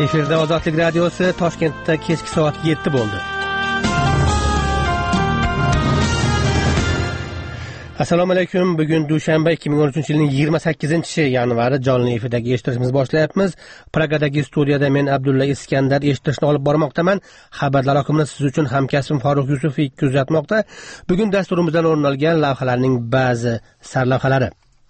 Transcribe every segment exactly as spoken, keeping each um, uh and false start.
Efirda Ozodlik radiosi Toshkentda kechki soat yetti bo'ldi. Assalomu alaykum. Bugun dushanba ikki ming o'n uchinchi yilning yigirma sakkizinchi yanvari jonli efirdagi eshittirishimizni boshlayapmiz. Pragadagi studiyada men Abdulla Iskandar eshittirishni olib bormoqdaman. Xabarlar oqimini siz uchun hamkasbim Faruq Yusufov kuzatmoqda. Bugun dasturimizdan o'rin olgan lavhalarning ba'zi sarlavhalari.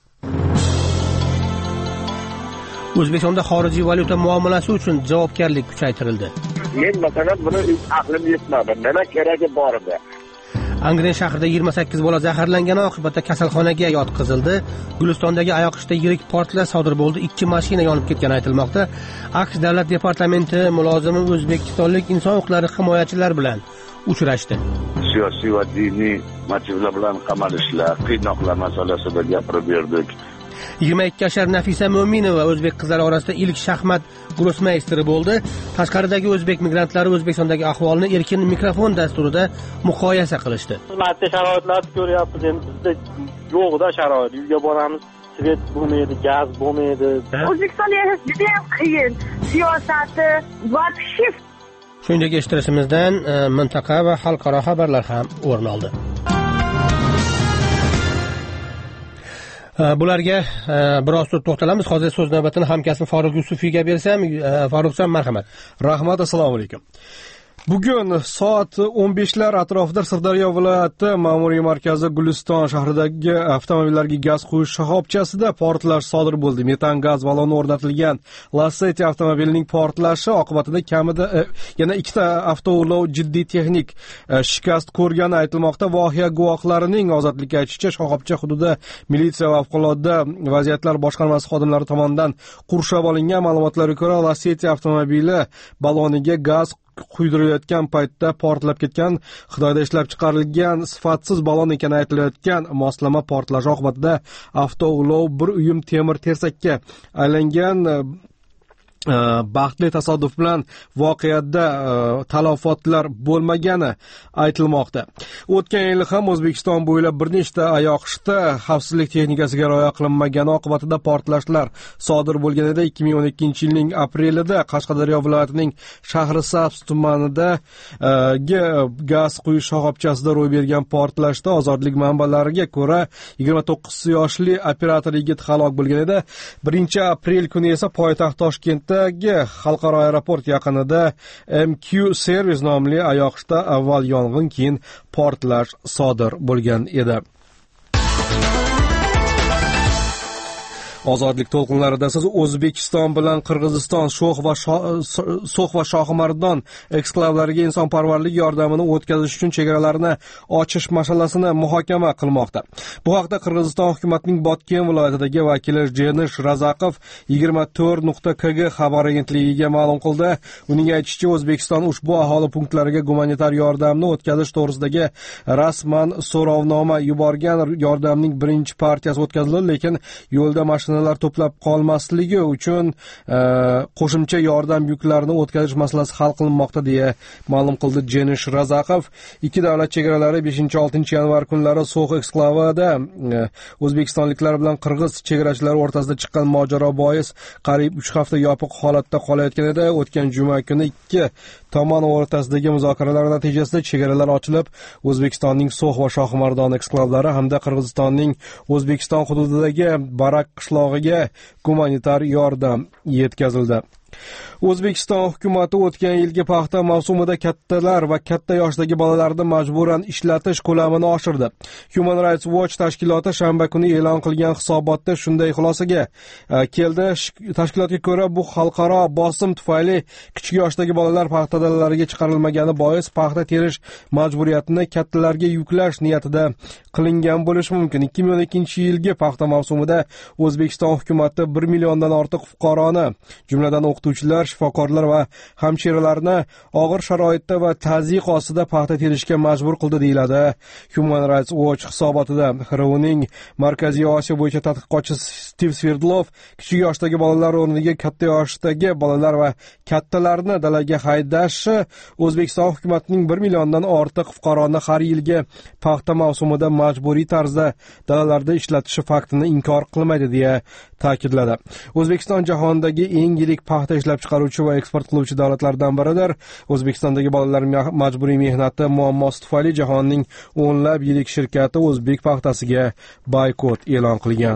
O'zbekistonda xorijiy valyuta muomalasi uchun javobgarlik kuchaytirildi. Men masalan buni aqlim yetmadi. Nima keragi bor edi? Angren shahrida yigirma sakkiz bola zaharlangani oqibatda kasalxonaga yotqizildi. Gulistondagi Ayoqishda yirik portlash sodir bo'ldi. ikki mashina yonib ketgani aytilmoqda. AQSh davlat departamenti mulozimi o'zbekistonlik inson huquqlari himoyachilar bilan uchrashdi. Siyosiy va diniy motivlar bilan qamalishlar, qiynoqlar masalasida gapirib berdik. yigirma ikki yashar Nafisa Mo'minova o'zbek qizlari orasida ilk shaxmat grossmeysteri bo'ldi. Tashqaridagi o'zbek migrantlari O'zbekistondagi ahvolni erkin mikrofon dasturida muqoyasa qilishdi. Maddiy sharoitlarni ko'ryapmiz, endi bizda yo'q-da sharoit. Uyga boramiz, svet bo'lmaydi, gaz bo'lmaydi. O'zbekistonda yashash juda ham qiyin. Siyosati va shift. Shuningdek, eshittirishimizdan mintaqa va xalqaro xabarlar ham o'rin oldi. Bularga biroz to'xtalamiz. Hozir so'z navbatini hamkasbim Faruq Yusufovga bersam, Faruqjon marhamat. Rahmat, assalomu alaykum. Bugun soat o'n beshlar atrofida Sirdaryo viloyati ma'muriy markazi Guliston shahridagi avtomobillarga gaz quyish shoxobchasida portlash sodir bo'ldi. Metan gaz baloni o'rnatilgan Lacetti avtomobilining portlashi oqibatida kamida e, yana ikkita avtoulov jiddiy texnik e, shikast ko'rgani aytilmoqda. Voqea guvohlarining ozodlikka aytishicha, shoxobcha hududi militsiya va favqulodda vaziyatlar boshqarmasi xodimlari tomonidan qurshab olingan. Ma'lumotlarga ko'ra, Lacetti avtomobili baloniga gaz quydilayotgan paytda portlab ketgan. Xitoyda ishlab chiqarilgan sifatsiz balon ekani aytilayotgan moslama portlashi oqibatida avtoulov bir uyum temir tersakka aylangan. Baxtli tasodif bilan voqeada talafotlar bo'lmagani aytilmoqda. O'tgan yil ham O'zbekiston bo'ylab bir nechta Ayoqishda xavfsizlik texnikasiga rioya qilinmagani oqibatida portlashlar sodir bo'lgan edi. ikki ming o'n ikkinchi yilning aprelida Qashqadaryo viloyatining Shahrisabz tumanida gaz quyish shoxobchasida ro'y bergan portlashda ozodlik manbalariga ko'ra yigirma to'qqiz yoshli operator yigit halok bo'lgan edi. birinchi aprel kuni esa poytaxt Toshkent xalqaro aeroport yaqinida M Q Service nomli Ayoqishda avval yong'in, keyin portlash sodir bo'lgan edi. Ozodlik to'lqinlarida siz O'zbekiston bilan Qirg'iziston Sho'x va So'x va Shohimardon eksklavlariga insonparvarlik yordamini o'tkazish uchun chegaralarni ochish masalasini muhokama qilmoqda. Bu haqda Qirg'iziston hukumatining Botken viloyatidagi vakili Jenish Razaqov yigirma to'rt nuqta k g xabar agentligiga ma'lum qildi. Uning aytishicha, O'zbekiston ushbu aholi punktlariga gumanitar yordamni o'tkazish to'g'risidagi rasman so'rovnoma yuborgan. Yordamning birinchi partiyasi o'tkazildi, lekin yo'lda mashina to'plab qolmasligi uchun e, qo'shimcha yordam yuklarini o'tkazish masalasi hal qilinmoqda deya ma'lum qildi Jenish Razaqov. Ikki davlat chegaralari beshinchi oltinchi yanvar kunlari So'x eksklavida e, o'zbekistonliklar bilan qirg'iz chegarachilar o'rtasida chiqqan mojaro bois qariyb uch hafta yopiq holatda qolayotgan edi. O'tgan juma kuni ikki tomon o'rtasidagi muzokaralar natijasida chegaralar ochilib, O'zbekistonning So'x va Shohimardon eksklavlari hamda Qirg'izistonning O'zbekiston hududidagi Barak qishlog'iga gumanitar yordam yetkazildi. O'zbekiston hukumati o'tgan yilgi paxta mavsumida kattalar va katta yoshdagi bolalarni majburan ishlatish ko'lamini oshirdi. Human Rights Watch tashkiloti shanba kuni e'lon qilgan hisobotda shunday xulosaga keldi. Tashkilotga ko'ra, bu xalqaro bosim tufayli kichik yoshdagi bolalar paxta dalalariga chiqarilmagani bois paxta terish majburiyatini kattalarga yuklash niyatida qilingan bo'lishi mumkin. ikki ming o'n ikkinchi yilgi paxta mavsumida O'zbekiston hukumati bir milliondan ortiq fuqaroni, jumladan o'qituvchilar, shifokorlar va hamshiralarni og'ir sharoitda va tazyiq ostida paxta terishga majbur qildi deyiladi. Human Rights Watch hisobotida X R Uning Markaziy Osiyo bo'yicha tadqiqotchi Steve Sverdlov kichik yoshdagi bolalar o'rniga katta yoshdagi bolalar va kattalarni dalaga haydash O'zbekiston hukumatining bir milliondan ortiq fuqaroni har yilgi paxta mavsumida majburiy tarzda dalalarda ishlatishi faktini inkor qilmaydi deya ta'kidladi. O'zbekiston jahondagi eng yirik paxta paxta ishlab chiqaruvchi va eksport qiluvchi davlatlardan biridir. O'zbekistondagi bolalar majburiy mehnati muammosi tufayli jahonning o'nlab yirik shirkati o'zbek paxtasiga boykot e'lon qilgan.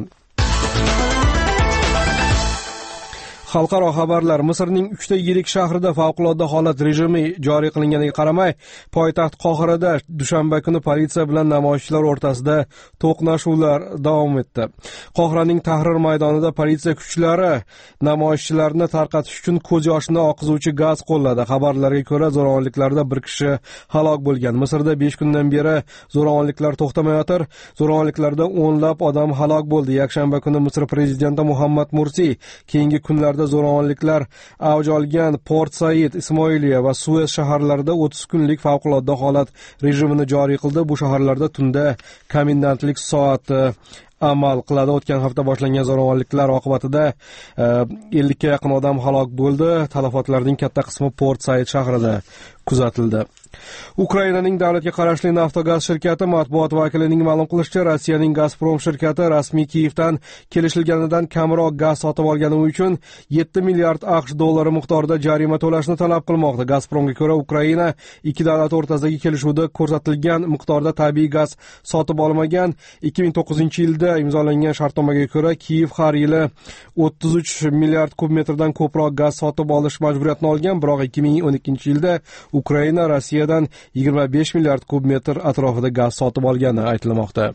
Xalqaro xabarlar. Misrning uchta yirik shahrida favqulodda holat rejimi joriy qilinganiga qaramay, poytaxt Qohirada dushanba kuni politsiya bilan namoyishchilar o'rtasida to'qnashuvlar davom etdi. Qohiraning Tahrir maydonida politsiya kuchlari namoyishchilarni tarqatish uchun ko'z yoshini oqizuvchi gaz qo'lladi. Xabarlarga ko'ra, zo'ravonliklarda bir kishi halok bo'lgan. Misrda besh kundan beri zo'ravonliklar to'xtamayotir. Zo'ravonliklarda o'nlab odam halok bo'ldi. Yakshanba kuni Misr prezidenti Muhammad Mursi keyingi kunlarda zo'ravonliklar avj olgan Port Said, Ismoiliya va Suez shaharlarida o'ttiz kunlik favqulodda holat rejimini joriy qildi. Bu shaharlarda tunda komendantlik soati amal qiladi. O'tgan hafta boshlangan zo'ravonliklar oqibatida ellik ga yaqin odam halok bo'ldi. Talafotlarning katta qismi Port Said shahrida kuzatildi. Ukrainaning davlatga qarashli Naftogaz shirkati matbuot vakilining ma'lum qilishicha, Rossiyaning Gazprom shirkati rasmiy Kiyevdan kelishilganidan kamroq gaz sotib olgani uchun yetti milliard AQSh dollari miqdorida jarima to'lashni talab qilmoqda. Gazpromga ko'ra, Ukraina ikki davlat o'rtasidagi kelishuvda ko'rsatilgan miqdorda tabiiy gaz sotib olmagan. ikki ming to'qqizinchi yilda imzolangan shartnomaga ko'ra, Kiyev har yili o'ttiz uch milliard kub metrdan ko'proq gaz sotib olish majburiyatini olgan, biroq ikki ming o'n ikkinchi yilda Ukraina Rossiyadan yigirma besh milliard kub metr atrofida gaz sotib olgani aytilmoqda.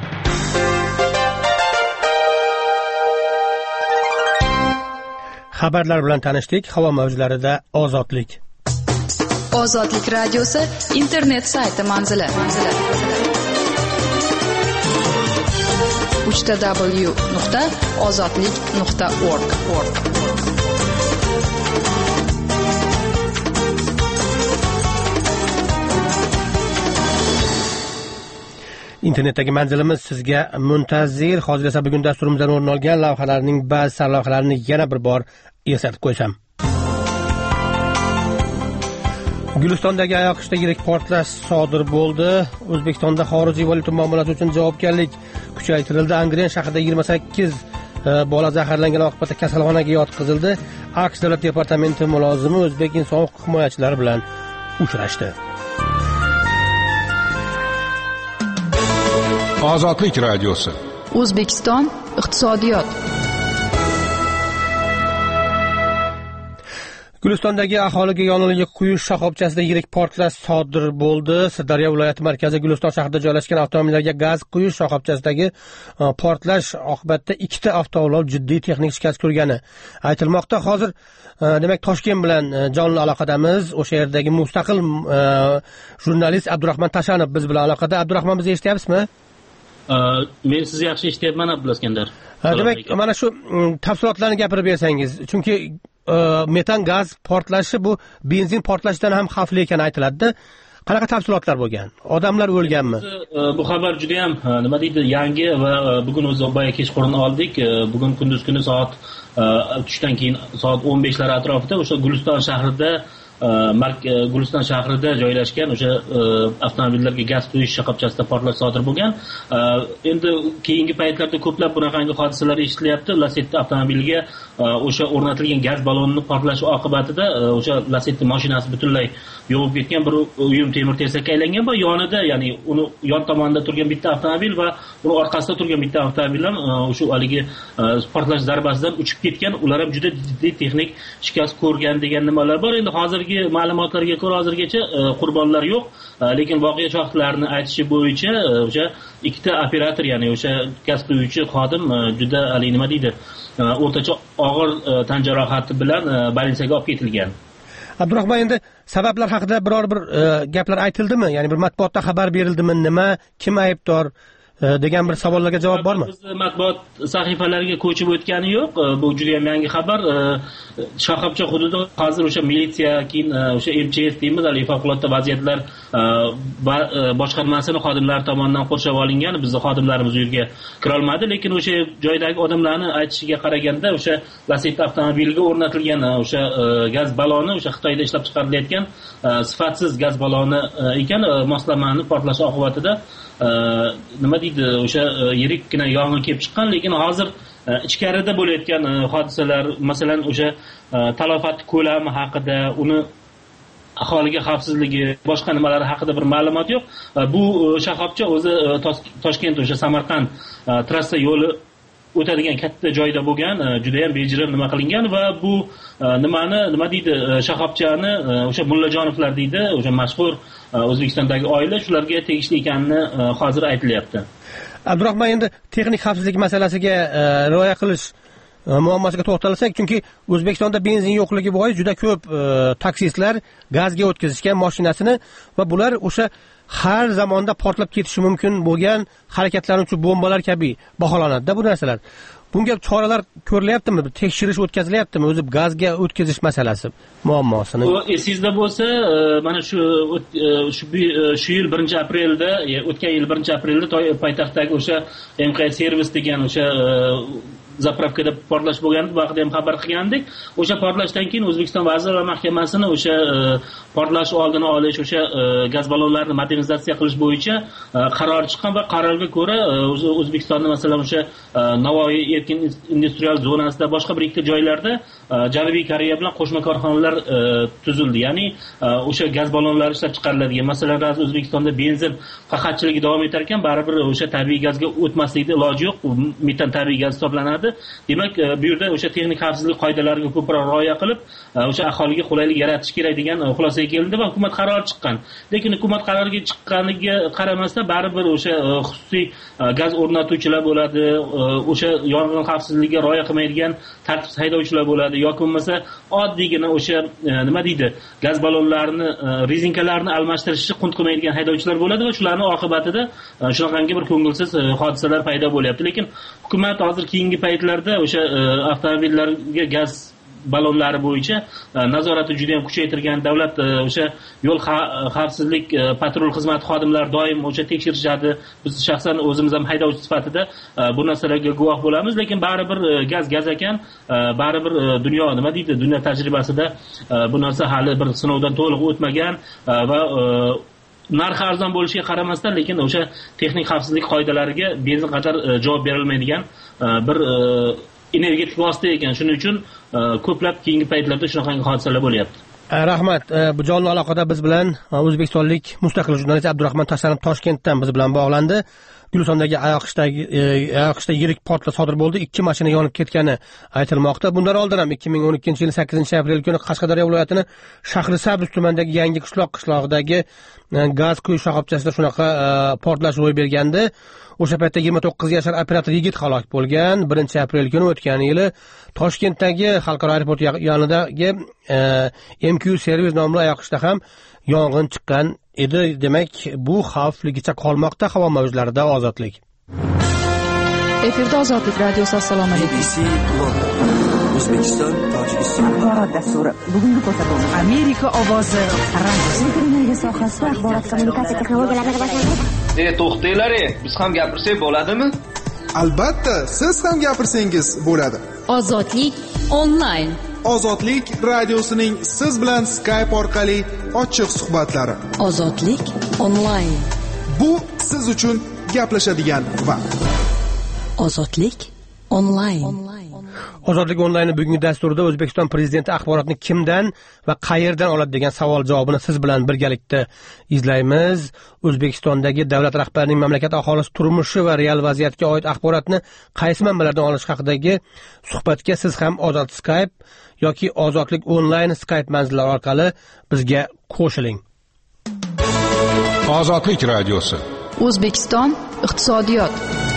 Xabarlar bilan tanishdik. Havo mavjlarida ozodlik. Ozodlik radiosi internet sayti manzili. w w w nuqta ozodlik nuqta org. Internetdagi manzilimiz sizga muntazir. Hozir esa bugun dasturimizdan o'rin olgan lavhalarning ba'zi sarlavhalarini yana bir bor eslatib qo'ysam. Gulistondagi Ayoqishda yirik portlash sodir bo'ldi. O'zbekistonda xorijiy valyuta muomalasi uchun javobgarlik kuchaytirildi. Angren shahrida yigirma sakkiz bola zaharlangan oqibatda kasalxonaga yotqizildi. AQSh davlat departamenti mulozimi o'zbek inson huquq himoyachilari bilan uchrashdi. Ozodlik radiosi. O'zbekiston iqtisodiyot. Gulistondagi aholiga yonilg'i quyish shoxobchasida yirik portlash sodir bo'ldi. Sirdaryo viloyati markazi Guliston shahrida joylashgan avtomobillarga gaz quyish shoxobchasidagi portlash oqibatida ikkita avtoulov jiddiy texnik shikast ko'rgani aytilmoqda. Hozir demak Toshkent bilan jonli aloqadamiz. O'sha yerdagi mustaqil jurnalist Abdurahmon Tashanov biz bilan aloqada. Abdurahmon, bizni eshityapsizmi? Men sizni yaxshi eshityapman, Abdulla Iskandar. Demak, mana shu tafsilotlarni gapirib bersangiz, chunki metan gaz portlashi bu benzin portlashidan ham xavfli ekani aytiladi-da. Qanaqa tafsilotlar bo'lgan? Odamlar o'lganmi? Bu xabar juda ham nima deydi, yangi va bugun o'zi boya kechqurun oldik. Bugun kunduz kuni soat tushdan keyin soat o'n beshlar atrofida o'sha Guliston shahrida Guliston shahrida joylashgan o'sha avtomobillarga gaz quyish shoxobchasida portlash sodir bo'lgan. Endi keyingi paytlarda ko'plab bunaqangi hodisalar eshitilyapti. Lacetti avtomobiliga o'sha o'rnatilgan gaz ballonini portlashi oqibatida o'sha Lacetti mashinasi butunlay yonib ketgan, bir uyum temir tersakka aylangan va yonida, ya'ni uni yon tomonida turgan bitta avtomobil va uni orqasida turgan bitta avtomobil ham o'sha haligi portlash zarbasidan uchib ketgan. Ular ham juda jiddiy texnik shikast ko'rgan degan nimalar bor. Endi hozirgi ma'lumotlarga ko'ra hozirgacha qurbonlar yo'q, lekin voqea shohidlarining aytishi bo'yicha o'sha ikkita operator, ya'ni o'sha gaz quyuvchi xodim juda ali nima deydi, o'rtacha og'ir tan jarohati bilan больницаga olib ketilgan. Abdurahmon, endi sabablar haqida biror bir gaplar aytildimi? Ya'ni bir matbuotda xabar berildimi? Nima, kim aybdor degan bir savollarga javob bormi? Biz matbuot sahifalariga ko'chib o'tgani yo'q. Bu juda ham yangi xabar. Shoxobcha hududi hozir o'sha militsiya, keyin o'sha M Ch S deymiz, hali favqulodda vaziyatlar boshqarmasining xodimlari tomonidan qurshab olingan. Bizning xodimlarimiz u yerga kira olmadi, lekin o'sha joydagi odamlarning aytishiga qaraganda o'sha Lacetti avtomobiliga o'rnatilgan o'sha gaz balloni o'sha Xitoyda ishlab chiqarilayotgan sifatsiz gaz balloni ekan. Moslamani portlashi oqibatida nima deydi o'sha yirikkina yong'in kelib chiqqan, lekin hozir ichkarida bo'layotgan hodisalar, masalan o'sha talafot ko'lami haqida, uni aholiga xavfsizligi, boshqa nimalar haqida bir ma'lumot yo'q. Bu shoxobcha o'zi Toshkent o'sha Samarqand trassa yo'li o'tadigan katta joyda bo'lgan, juda ham bejirim nima qilingan va bu nimani nima deydi, shoxobchani o'sha Mullajonovlar deydi, o'sha mashhur O'zbekistondagi oila, shularga tegishli ekanini hozir aytilyapti. Abdurahmon, endi texnik xavfsizlik masalasiga rioya qilish muammosiga to'xtalsak, chunki O'zbekistonda benzin yo'qligi bois juda ko'p taksistlar gazga o'tkazishgan mashinasini va bular o'sha har zamonda portlab ketishi mumkin bo'lgan harakatlanuvchi bombalar kabi baholanadi-da bu narsalar. Bunga choralar ko'rilyaptimi? Tekshirish o'tkazilyaptimi? O'zi gazga o'tkazish masalasi muammosini. Esingizda bo'lsa, mana shu shu shu yil birinchi aprelda, o'tgan yil birinchi aprelda poytaxtdagi o'sha M Q servis degan o'sha zapravkada portlash bo'lgandi, bu haqida ham xabar qilgandik. O'sha portlashdan keyin O'zbekiston Vazirlar Mahkamasini o'sha portlash oldini olish, o'sha gaz ballonlarini modernizatsiya qilish bo'yicha qaror chiqqan va qarorga ko'ra O'zbekistonda masalan o'sha Navoiy erkin industrial zonasida, boshqa bir ikkita joylarda Janubiy Koreya bilan qo'shma korxonalar tuzildi. Ya'ni o'sha gaz ballonlari ishlab chiqariladigan, masalan, O'zbekistonda benzin faqatchiligi davom etar ekan, baribir o'sha tabiiy gazga o'tmaslikning iloji yo'q, metan tabiiy gaz hisoblanadi. Demak, bu yerda o'sha texnik xavfsizlik qoidalariga ko'proq rioya qilib, o'sha aholiga qulaylik yaratish kerak degan xulosaga kelindi va hukumat qarori chiqqan. Lekin hukumat qaroriga chiqqaniga qaramasdan baribir o'sha xususiy gaz o'rnatuvchilar bo'ladi, o'sha yong'in xavfsizligiga rioya qilmaydigan tartibsiz haydovchilar bo'ladi yoki bo'lmasa oddiygina o'sha nima deydi, gaz ballonlarini, rezinkalarini almashtirishni qunt qilmaydigan haydovchilar bo'ladi va shularning oqibatida shunaqangi bir ko'ngilsiz hodisalar paydo bo'lyapti. Lekin hukumat hozir keyingi paytlarda o'sha avtomobillarga gaz ballonlari bo'yicha nazorati juda ham kuchaytirgan. Davlat o'sha yo'l xavfsizlik patrul xizmati xodimlari doim o'sha tekshirishadi. Biz shaxsan o'zimiz ham haydovchi sifatida bu narsalarga guvoh bo'lamiz, lekin baribir gaz gaz ekan, baribir dunyo nima deydi, dunyo tajribasida bu narsa hali bir sinovdan to'liq o'tmagan va narxi arzon bo'lishiga qaramasdan, lekin o'sha texnik xavfsizlik qoidalariga benzin qadar javob berilmaydigan bir energetik vosita ekan. Shuning uchun ko'plab keyingi paytlarda shunaqangi hodisalar bo'lyapti. Rahmat. Bu jonli aloqada biz bilan o'zbekistonlik mustaqil jurnalist Abdurahmon Tashanov Toshkentdan biz bilan bog'landi. Gulistondagi Ayoqishdagi Ayoqishda yirik portlash sodir bo'ldi. Ikki mashina yonib ketgani aytilmoqda. Bundan oldin ham ikki ming o'n ikkinchi yil sakkizinchi aprel kuni Qashqadaryo viloyatining Shahrisabz tumanidagi Yangi qishloq qishlog'idagi gaz quyish shoxobchasida shunaqa portlash ro'y bergandi. O'sha paytda yigirma to'qqiz yashar operator yigit halok bo'lgan. birinchi aprel kuni o'tgan yili Toshkentdagi xalqaro aeroport yonidagi M Q servis nomli Ayoqishda ham yong'in chiqqan edi. Demak, bu xavfligicha qolmoqda havo mavjlarida ozodlik. Efirda Ozodlik radiosi. Assalomu alaykum. O'zbekiston, Tojikiston axborot dasturi. Bugungi ko'rsatuvimiz Amerika ovozi radiosi. Internet sohasida axborot kommunikatsiya texnologiyalarini rivojlantirish. E, to'xtanglar, biz ham gapirsak bo'ladimi? Albatta, siz ham gapirsangiz bo'ladi. Ozodlik onlayn. Ozodlik radiosining siz bilan Skype orqali ochiq suhbatlari. Ozodlik onlayn. Bu siz uchun gaplashadigan vaqt. Ozodlik onlayn. Ozodlik onlayn bugungi dasturida O'zbekiston prezidenti axborotni kimdan va qayerdan oladi degan savol javobini siz bilan birgalikda izlaymiz. O'zbekistondagi davlat rahbarining mamlakat aholisi turmushi va real vaziyatga oid axborotni qaysi manbalardan olish haqidagi suhbatga siz ham Ozod Skype yoki Ozodlik onlayn Skype manzillari orqali bizga qo'shiling. Ozodlik radiosi. O'zbekiston iqtisodiyot.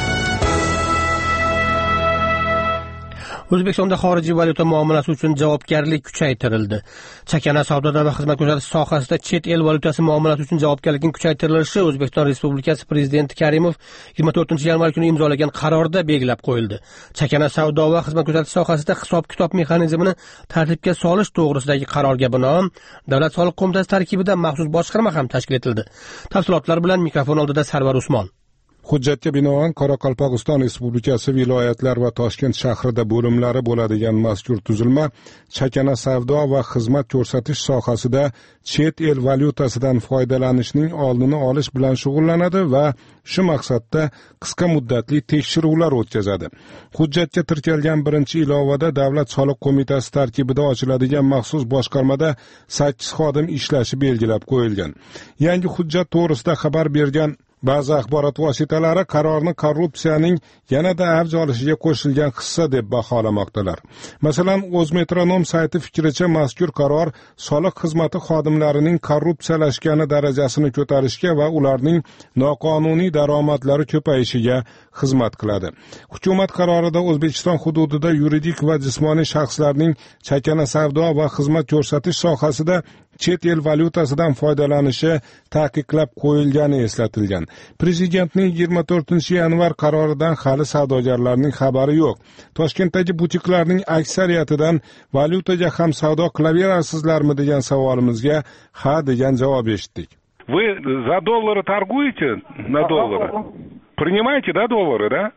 O'zbekistonda xorijiy valyuta muomalasi uchun javobgarlik kuchaytirildi. Chakana savdoda va xizmat ko'rsatish sohasida chet el valyutasi muomalasi uchun javobgarlikning kuchaytirilishi O'zbekiston Respublikasi Prezidenti Karimov yigirma to'rtinchi yanvar kuni imzolagan qarorda belgilab qo'yildi. Chakana savdo va xizmat ko'rsatish sohasida hisob-kitob mexanizmini tartibga solish to'g'risidagi qarorga binoan Davlat soliq qo'mitasi tarkibida maxsus boshqarma ham tashkil etildi. Tafsilotlar bilan mikrofon oldida Sarvar Usmon. Hujjatga binoan Qoraqalpog'iston Respublikasi viloyatlar va Toshkent shahrida bo'limlari bo'ladigan mazkur tuzilma chakana savdo va xizmat ko'rsatish sohasida chet el valyutasidan foydalanishning oldini olish bilan shug'ullanadi va shu maqsadda qisqa muddatli tekshiruvlar o'tkazadi. Hujjatga tirkalgan birinchi ilovada Davlat soliq qo'mitasi tarkibida ochiladigan maxsus boshqarmada sakkiz xodim ishlashi belgilab qo'yilgan. Yangi hujjat to'g'risida xabar bergan ba'zi axborot vositalari qarorni korrupsiyaning yanada avj olishiga qo'shilgan hissa deb baholamoqdalar. Masalan, O'zmetronom sayti fikricha mazkur qaror soliq xizmati xodimlarining korrupsiyalashgani darajasini ko'tarishga va ularning noqonuniy daromadlari ko'payishiga xizmat qiladi. Hukumat qarorida O'zbekiston hududida yuridik va jismoniy shaxslarning chakana savdo va xizmat ko'rsatish sohasida chet el valyutasidan foydalanishi taqiqlab qo'yilgani eslatilgan. Prezidentning yigirma to'rtinchi yanvar qaroridan hali savdogarlarning xabari yo'q. Toshkentdagi butiklarning aksariyatidan valyutaga ham savdo qilaverasizlarmi degan savolimizga ha degan javob eshitdik. Вы за доллары торгуете на доллары? Принимаете, да, доллары, да?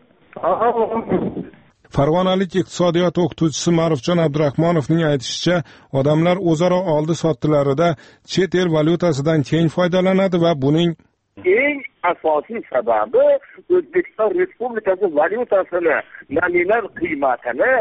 Farg'onalik iqtisodiyot o'qituvchisi Ma'rufjon Abdurahmonovning aytishicha, odamlar o'zaro oldi-sotdilarida chet el valyutasidan keng foydalanadi va buning eng asosiy sababi O'zbekiston Respublikasi valyutasini nominal qiymatini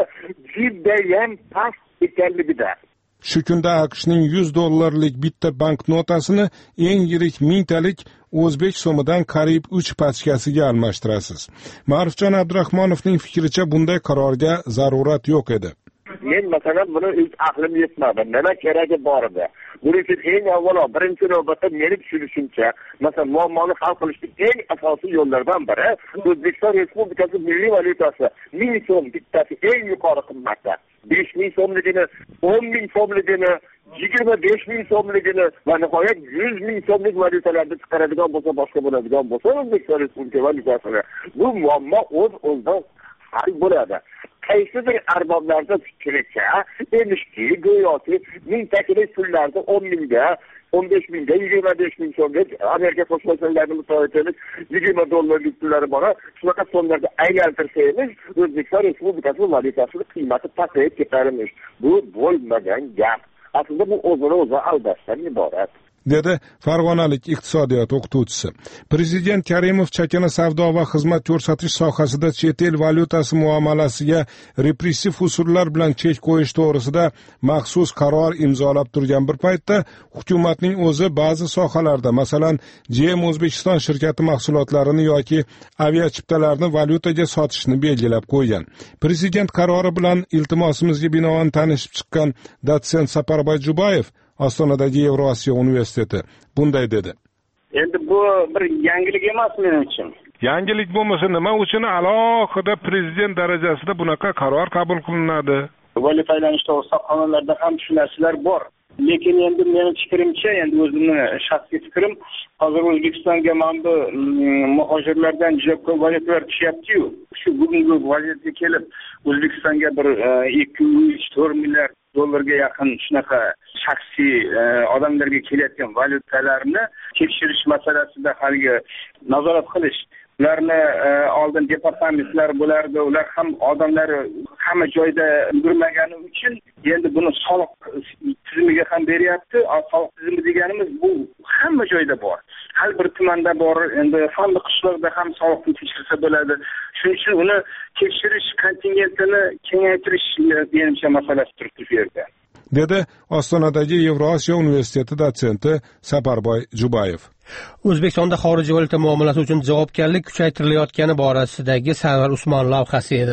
judayam past ekanligida. Shu kunda AQShning yuz dollarlik bitta banknotasini eng yirik mingtalik o'zbek so'midan qariyb uch pachkasiga almashtirasiz. Ma'rufjon Abdurahmonovning fikricha bunday qarorga zarurat yo'q edi. Men masalan buni o'z aqlim yetmadi. Nima keragi bor edi? Buning uchun eng avvalo birinchi navbatda meni tushunishimcha, masalan, muammoni hal qilishning eng asosiy yo'llaridan biri O'zbekiston Respublikasi milliy valyutasi ming so'm bittasi eng yuqori qimmatda. besh ming so'mligini, o'n ming so'mligini, yigirma besh ming so'mligini va nihoyat yuz ming so'mlik valyutalarni chiqaradigan bo'lsa, boshqa bo'ladigan bo'lsa, O'zbekiston Respublikasi valyutasini bu muammo o'z-o'zidan hal bo'ladi. Qaysidir arboblarda fikricha, emishki, go'yoki mingtaki pullarni o'n mingga, o'n besh mingga, yigirma besh ming so'mga Amerika Qo'shma Shtatlarini mutolaachilik yigirma dollarlik pullari bor. Shunaqa so'mlarga aylantirsangiz, O'zbekiston Respublikasi valyutasini qiymati pasayib ketarmish. Bu bo'lmagan gap. Aslida bu o'zini o'zi aldashdan iborat. dedi farg'onalik iqtisodiyot o'qituvchisi. Prezident Karimov chakana savdo va xizmat ko'rsatish sohasida chet el valyutasi muomalasiga repressiv usullar bilan chek qo'yish to'g'risida maxsus qaror imzolab turgan bir paytda hukumatning o'zi ba'zi sohalarda, masalan, G M O'zbekiston shirkati mahsulotlarini yoki aviachiptalarni valyutaga sotishni belgilab qo'ygan. Prezident qarori bilan iltimosimizga binoan tanishib chiqqan dotsent Saparboy Jubayev Ostonadagi Yevrosiyo universiteti bunday dedi. Endi bu bir yangilik emas men uchun. Yangilik bo'lmasa nima uchun alohida prezident darajasida bunaqa qaror qabul qilinadi? Valyuta aylanish to'g'risida qonunlarda ham shu narsalar bor. Lekin endi mening fikrimcha, endi o'zimning shaxsiy fikrim, hozir O'zbekistonga mana bu muhojirlardan juda ko'p valyutalar tushyapti-yu. Shu bugungi vaziyatga kelib, O'zbekistonga bir ikki uch to'rt milliard dollarga yaqin shunaqa shaxsiy odamlarga kelayotgan valyutalarni tekshirish masalasida haligi nazorat qilish, ularni oldin departamentlar bo'lardi, ular ham odamlar hamma joyda yurmagani uchun endi buni soliq tizimiga ham beryapti. Soliq tizimi deganimiz bu hamma joyda bor. Har bir tumanda bor, endi fonni qishloqda ham soliqni tekshirsa bo'ladi. Shuning uchun uni tekshirish kontingentini kengaytirish menimcha masalasi turibdi bu yerda. dedi Ostonadagi Yevrosiyo universiteti dotsenti Saparboy Jubayev. O'zbekistonda xorijiy valyuta muomalasi uchun javobgarlik kuchaytirilayotgani borasidagi Sarvar Usmon lavhasi edi.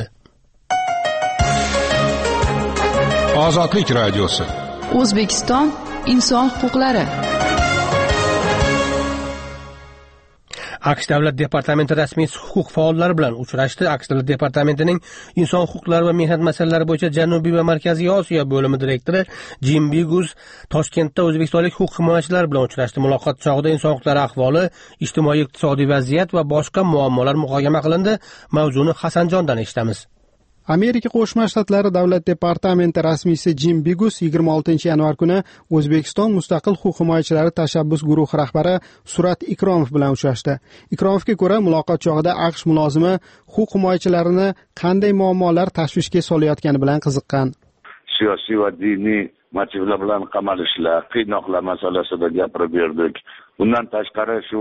Ozodlik radiosi. O'zbekiston inson huquqlari. AQSh Davlat departamenti rasmiy huquq faollari bilan uchrashdi. AQSh Davlat departamentining inson huquqlari va mehnat masalalari bo'yicha Janubiy va Markaziy Osiyo bo'limi direktori Jim Biguz Toshkentda o'zbekistonlik huquq himoyachilar bilan uchrashdi. Muloqot chog'ida inson huquqlari ahvoli, ijtimoiy-iqtisodiy vaziyat va boshqa muammolar muhokama qilindi. Mavzuni Hasanjondan eshitamiz. Amerika Qo'shma Shtatlari Davlat departamenti rasmiysi Jim Bigus yigirma oltinchi yanvar kuni O'zbekiston Mustaqil huquq himoyachilari tashabbus guruhi rahbari Surat Ikromov bilan uchrashdi. Ikromovga ko'ra, muloqot chog'ida AQSh mulozimi huquq himoyachilarini qanday muammolar tashvishga solayotgani bilan qiziqqan. Siyosiy va diniy motivlar bilan qamalishlar, qiynoqlar masalasida gapirib berdik. Bundan tashqari shu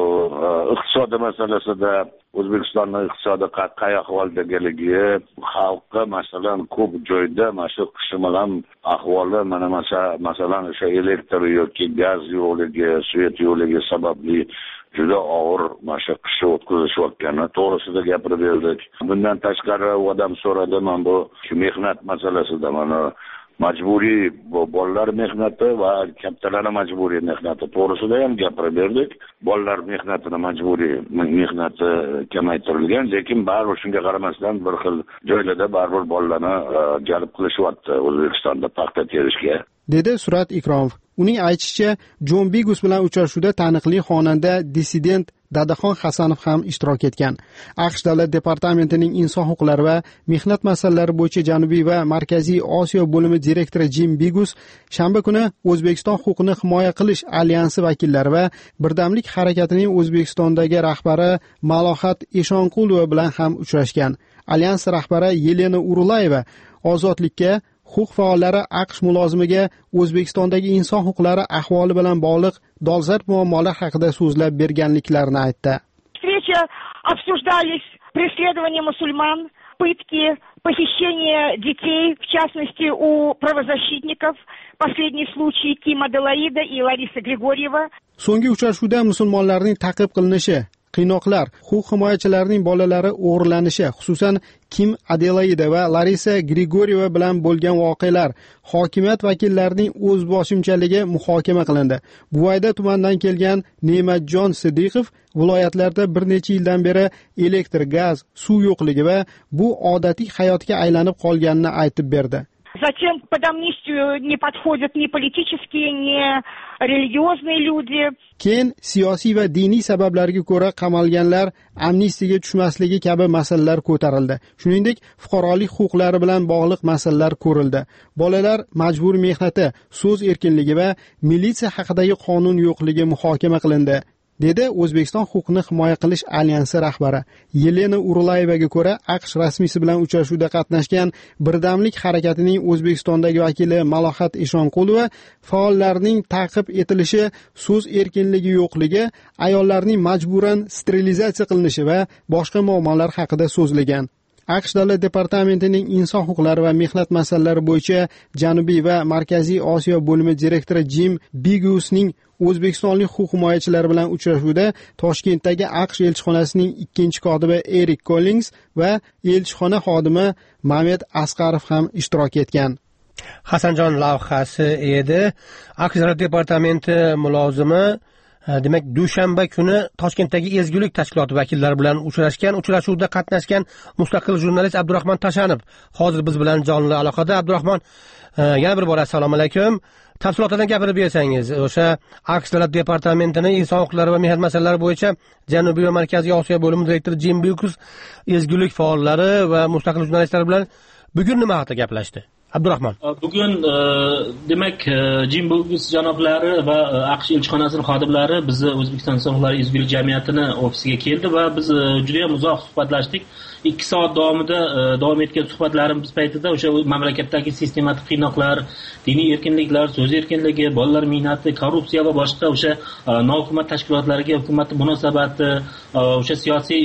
iqtisod masalasida O'zbekistonning iqtisodi qay ahvoldagaligi, xalqqa masalan ko'p joyda mana shu qishimagan ahvoli, mana masalan o'sha elektr yoki gaz yo'qligi, svet yo'qligi sababli juda og'ir mana shu qishni o'tkazishayotgani to'g'risida gapirib berdik. Bundan tashqari odam so'radi, mana bu mehnat masalasida mana majburiy bolalar mehnati va kattalar majburiy mehnati to'g'risida ham gapirib berdik. Bolalar mehnatini majburiy mehnati kamaytirilgan, lekin baribir shunga qaramasdan bir xil joylarda baribir bolalarni jalb qilishyapti O'zbekistonda paxta terishga, dedi Surat Ikromov. Uning aytishicha, Jon Bigus bilan uchrashuvda taniqli xonanda dissident Dadaxon Hasanov ham ishtirok etgan. AQSh Davlat departamentining inson huquqlari va mehnat masalalari bo'yicha Janubiy va Markaziy Osiyo bo'limi direktori Jim Bigus shanba kuni O'zbekiston huquqni himoya qilish alyansi vakillari va Birdamlik harakatining O'zbekistondagi rahbari Malohat Eshonqulova bilan ham uchrashgan. Alyans rahbari Yelena Urulayeva ozodlikka huquq faollari AQSh mulozimiga O'zbekistondagi inson huquqlari ahvoli bilan bog'liq dolzarb muammolar haqida so'zlab berganliklarini aytdi. Встреча обсуждались преследование мусульман, пытки, похищение детей, в частности у правозащитников, последний случай Кима Делаида и Ларисы Григорьева. So'nggi uchrashuvda musulmonlarning ta'qib qilinishi, qiynoqlar, huquq himoyachilarining bolalari o'g'irlanishi, xususan Kim Adelaida va Larisa Grigorieva bilan bo'lgan voqealar, hokimiyat vakillarining o'zboshimchaligi muhokama qilindi. Buvayda tumanidan kelgan Ne'matjon Sidiqov viloyatlarda bir necha yildan beri elektr, gaz, suv yo'qligi va bu odatiy hayotga aylanib qolganini aytib berdi. Затем под амнистию не подходят ни политические, ни религиозные люди. Keyin siyosiy va diniy sabablarga ko'ra qamalganlar amnistiyaga tushmasligi kabi masalalar ko'tarildi. Shuningdek, fuqarolik huquqlari bilan bog'liq masalalar ko'rildi. Bolalar majburiy mehnati, so'z erkinligi va militsiya haqidagi qonun yo'qligi muhokama qilindi, dedi O'zbekiston huquqni himoya qilish alyansi rahbari. Yelena Urulayevaga ko'ra, AQSh rasmiysi bilan uchrashuvda qatnashgan Birdamlik harakatining O'zbekistondagi vakili Malohat Eshonqulova faollarning ta'qib etilishi, so'z erkinligi yo'qligi, ayollarning majburan sterilizatsiya qilinishi va boshqa muammolar haqida so'zlagan. AQSh Davlat departamentining inson huquqlari va mehnat masalalari bo'yicha Janubiy va Markaziy Osiyo bo'limi direktori Jim Bigusning O'zbekistonlik huquq himoyachilari bilan uchrashuvda Toshkentdagi AQSh elchixonasining ikkinchi kotibi Erik Collins va elchixona xodimi Mamet Asqarov ham ishtirok etgan. Hasanjon lavhasi edi. AQSh Davlat departamenti mulozimi demak dushanba kuni Toshkentdagi ezgulik tashkiloti vakillari bilan uchrashgan. Uchrashuvda qatnashgan mustaqil jurnalist Abdurahmon Tashanov hozir biz bilan jonli aloqada. Abdurahmon, yana bir bora assalomu alaykum. Tafsilotlardan gapirib bersangiz, o'sha AQSh Davlat departamentining inson huquqlari va mehnat masalalari bo'yicha Janubiy va Markaziy Osiyo bo'limi direktori Jim Bigus ezgulik faollari va mustaqil jurnalistlar bilan bugun nima haqida gaplashdi? Abdurahmon. Bugun demak Jim Bigus janoblari va AQSh elchixonasining xodimlari bizni O'zbekiston inson huquqlari ezgulik jamiyatini ofisiga keldi va biz juda ham uzoq suhbatlashdik. ikki soat davomida davom etgan suhbatlarimiz paytida o'sha mamlakatdagi sistematik qiynoqlar, diniy erkinliklar, so'z erkinligi, bolalar mehnati, korrupsiya va boshqa o'sha nohukumat tashkilotlariga hukumatning munosabati, o'sha siyosiy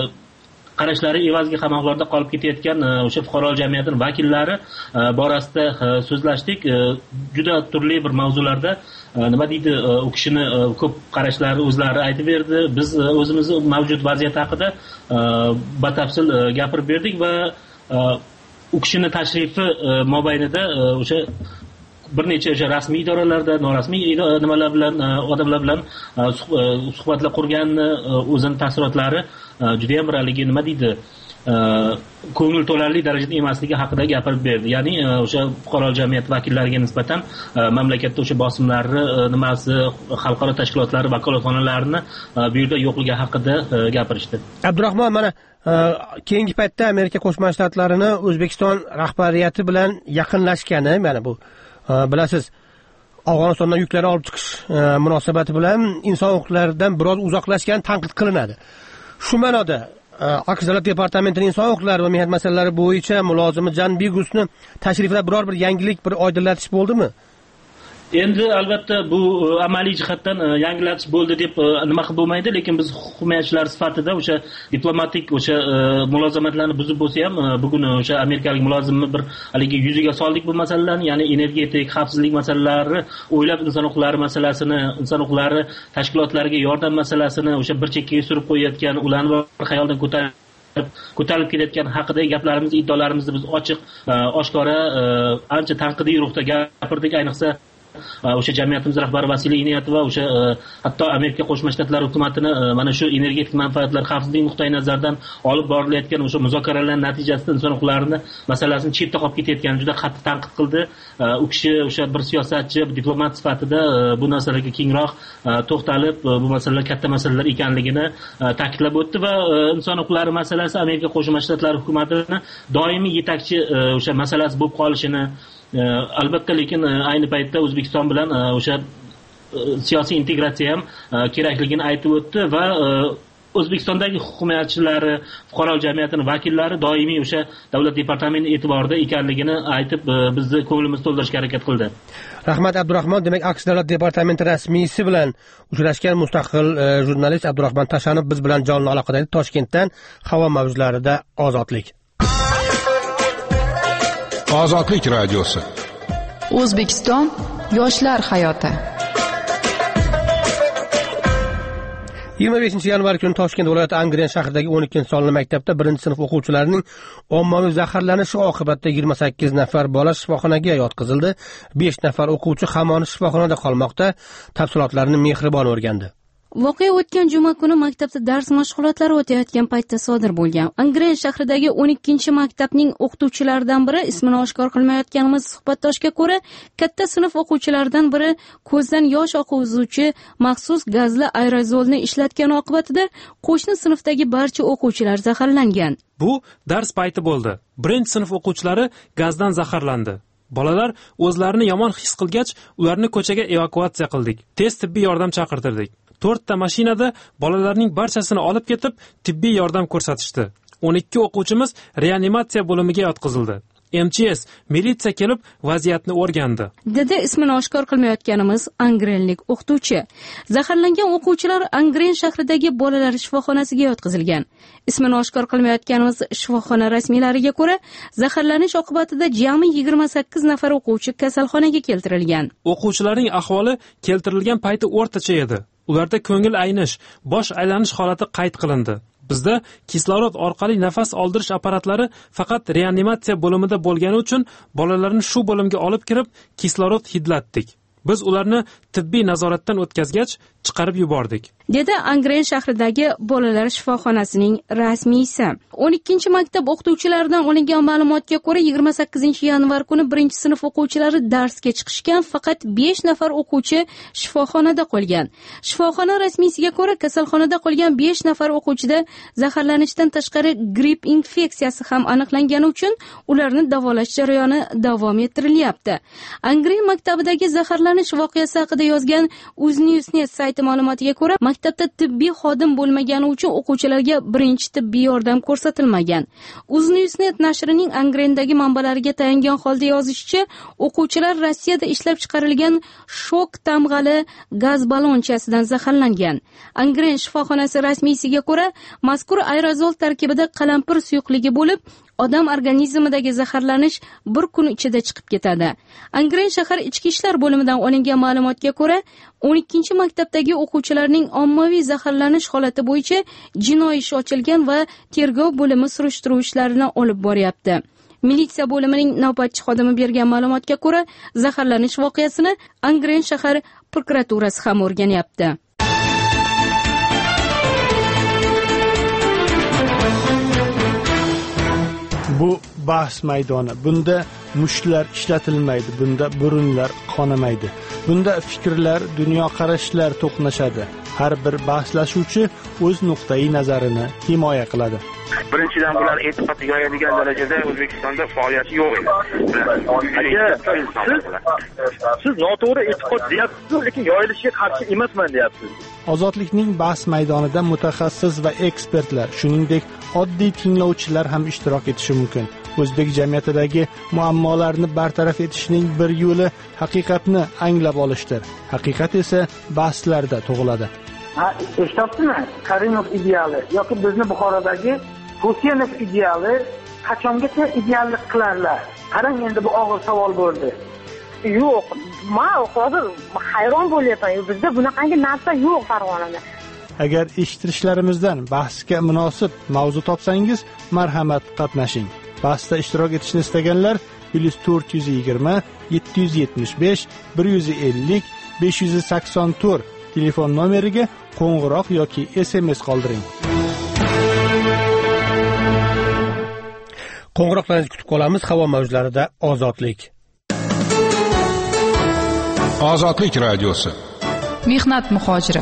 qarashlari evaziga qamoqlarda qolib ketayotgan o'sha fuqaro jamiyatining vakillari borasida so'zlashdik. Juda turli bir mavzularda nima deydi, u kishini ko'p qarashlari o'zlari aytib berdi. Biz o'zimizni mavjud vaziyat haqida batafsil gapirib berdik va u kishini tashrifi mobaynida o'sha bir necha o'sha rasmiy idoralarda, norasmiy nimalar bilan odamlar bilan suhbatlar qurganini, o'zini taassurotlari juda ham haligi nima deydi, ko'ngil to'larli darajada emasligi haqida gapirib berdi. Ya'ni o'sha fuqaro jamiyat vakillariga nisbatan mamlakatda o'sha bosimlarni nimasi, xalqaro tashkilotlari, vakolatxonalarini bu yerda yo'qligi haqida gapirishdi. Abdurahmon, mana keyingi paytda Amerika Qo'shma Shtatlarini O'zbekiston rahbariyati bilan yaqinlashgani, mana bu bilasiz, Afg'onistondan yuklarni olib chiqish munosabati bilan inson huquqlaridan biroz uzoqlashgan tanqid qilinadi. Shu ma'noda AQSh Davlat departamentining inson huquqlari va mehnat masalalari bo'yicha mulozimi Jan Bigusni tashrifida biror bir yangilik, bir oydinlatish bo'ldimi? Endi albatta bu amaliy jihatdan yangilatish bo'ldi deb nima qilib bo'lmaydi, lekin biz huquq himoyachilar sifatida o'sha diplomatik o'sha mulozamatlarni buzib bo'lsa ham bugun o'sha amerikalik mulozimni bir haligi yuziga soldik bu masalalarni, ya'ni energetik xavfsizlik masalalari, o'ylab inson huquqlari masalasini, inson huquqlari tashkilotlariga yordam masalasini o'sha bir chekkaga surib qo'yayotgan, ularni bir xayoldan ko'tarib ko'tarilib kelayotgan haqidagi gaplarimizni, iddaolarimizni biz ochiq, oshkora, ancha tanqidiy ruhda gapirdik. Ayniqsa o'sha jamiyatimiz rahbari Vasiliy Iniyatova o'sha hatto Amerika Qo'shma Shtatlari hukumatini mana shu energetik manfaatlar, xavfsizlik nuqtai nazaridan olib borilayotgan o'sha muzokaralar natijasida inson huquqlarini masalasini chetda qolib ketayotganini juda qattiq tanqid qildi. U kishi o'sha bir siyosatchi, diplomat sifatida bu narsalarga kengroq to'xtalib, bu masalalar katta masalalar ekanligini ta'kidlab o'tdi va inson huquqlari masalasi Amerika Qo'shma Shtatlari hukumatini doimiy yetakchi o'sha masalasi bo'lib qolishini, albatta, lekin ayni paytda O'zbekiston bilan o'sha siyosiy integratsiya ham kerakligini aytib o'tdi va O'zbekistondagi huquq himoyachilari, fuqarolik jamiyatining vakillari doimiy o'sha davlat departamenti e'tiborida ekanligini aytib, bizni ko'nglimizni to'ldirishga harakat qildi. Rahmat Abdurahmon. Demak, AQSh davlat departamenti rasmiysi bilan uchrashgan mustaqil jurnalist Abdurahmon Tashanov biz bilan jonli aloqada edi. Toshkentdan havo mavjlarida Ozodlik. Ozodlik radiosi. O'zbekiston yoshlar hayoti. yigirma beshinchi yanvar kuni Toshkent viloyati Angren shahridagi o'n ikkinchi sonli maktabda birinchi sinf o'quvchilarining ommaviy zaharlanishi oqibatida yigirma sakkiz nafar bola shifoxonaga yotqizildi. besh nafar o'quvchi hamon shifoxonada qolmoqda. Tafsilotlarni Mehribon o'rgandi. Voqea o'tgan juma kuni maktabda dars mashg'ulotlari o'tayotgan paytda sodir bo'lgan. Angren shahridagi o'n ikkinchi maktabning o'qituvchilaridan biri, ismini oshkor qilmayotganimiz suhbatdoshga ko'ra, katta sinf o'quvchilaridan biri ko'zdan yosh oqizuvchi maxsus gazli aerozolni ishlatgani oqibatida qo'shni sinfdagi barcha o'quvchilar zaharlangan. Bu dars payti bo'ldi. Birinchi sinf o'quvchilari gazdan zaharlandi. Bolalar o'zlarini yomon his qilgach, ularni ko'chaga evakuatsiya qildik. Tez tibbiy yordam chaqirtirdik. to'rtta mashinada bolalarning barchasini olib ketib, tibbiy yordam ko'rsatishdi. o'n ikki o'quvchimiz reanimatsiya bo'limiga yotqizildi. M Ch S, militsiya kelib vaziyatni o'rgandi. Dedi ismini oshkor qilmayotganimiz angrenlik o'qituvchi. Zaharlangan o'quvchilar Angren shahridagi bolalar shifoxonasiga yotqizilgan. Ismini oshkor qilmayotganimiz shifoxona rasmiylariga ko'ra, zaharlanish oqibatida jami yigirma sakkiz nafar o'quvchi kasalxonaga keltirilgan. O'quvchilarning ahvoli keltirilgan payti o'rtacha edi. Ularda ko'ngil aynish, bosh aylanish holati qayd qilindi. Bizda kislorod orqali nafas oldirish apparatlari faqat reanimatsiya bo'limida bo'lgani uchun bolalarni shu bo'limga olib kirib, kislorod hidlatdik. Biz ularni tibbiy nazoratdan o'tkazgach, chiqarib yubordik. Dedi Angren shahridagi bolalar shifoxonasining rasmiysi. o'n ikkinchi maktab o'qituvchilaridan olingan ma'lumotga ko'ra, yigirma sakkizinchi yanvar kuni birinchi sinf o'quvchilari darsga chiqishgan, faqat besh nafar o'quvchi shifoxonada qolgan. Shifoxona rasmiysiga ko'ra, kasalxonada qolgan besh nafar o'quvchida zaharlanishdan tashqari gripp infeksiyasi ham aniqlangani uchun ularni davolash jarayoni davom ettirilyapti. Angren maktabidagi zaharlanish voqeasi haqida yozgan UzNewsNet sayti ma'lumotiga ko'ra, maktabda tibbiy xodim bo'lmagani uchun o'quvchilarga birinchi tibbiy yordam ko'rsatilmagan. UzNewsNet nashrining Angrendagi manbalariga tayangan holda yozishicha, o'quvchilar Rossiyada ishlab chiqarilgan shok tamg'ali gaz ballonchasidan zaharlangan. Angren shifoxonasi rasmiysiga ko'ra, mazkur aerozol tarkibida qalampir suyuqligi bo'lib, odam organizmidagi zaharlanish bir kun ichida chiqib ketadi. Angren shahar ichki ishlar bo'limidan olingan ma'lumotga ko'ra, o'n ikkinchi maktabdagi o'quvchilarning ommaviy zaharlanish holati bo'yicha jinoiy ish ochilgan va tergov bo'limi surishtiruv ishlarini olib boryapti. Militsiya bo'limining navbatchi xodimi bergan ma'lumotga ko'ra, zaharlanish voqeasini Angren shahar prokuraturasi ham o'rganyapti. Bu bahs maydoni. Bunda mushtlar ishlatilmaydi, bunda burunlar qonamaydi. Bunda fikrlar, dunyoqarashlar to'qnashadi. har bir bahslashuvchi o'z nuqtai nazarini himoya qiladi. Birinchidan bular e'tiqod yoyadigan darajada O'zbekistonda faoliyati yo'q edi. Siz siz noto'g'ri e'tiqod deyapsiz, lekin yoyilishiga qarshi emasman deyapsiz. Ozodlikning bahs maydonida mutaxassis va ekspertlar, shuningdek oddiy tinglovchilar ham ishtirok etishi mumkin. O'zbek jamiyatidagi muammolarni bartaraf etishning bir yo'li haqiqatni anglab olishdir. Haqiqat esa bahslarda tug'iladi. Ha, eshityapsizmi? Karimov ideali yoki bizni Buxorodagi Husaynov ideali qachongacha ideallik qilarlar? Qarang, endi bu og'ir savol bo'ldi. Yo'q, men hozir hayron bo'lyapman. Bizda bunaqangi narsa yo'q Farg'onada. Agar eshittirishlarimizdan bahsga munosib mavzu topsangiz, marhamat qatnashing. Bahsda ishtirok etishni istaganlar plus to'rt yuz yigirma yetti yuz yetmish besh bir yuz ellik besh yuz sakson to'rt telefon nomeriga qo'ng'iroq yoki S M S qoldiring. Qo'ng'iroqlaringizni kutib qolamiz. Havo mavjlarida ozodlik. Ozodlik radiosi. Mehnat muhojiri.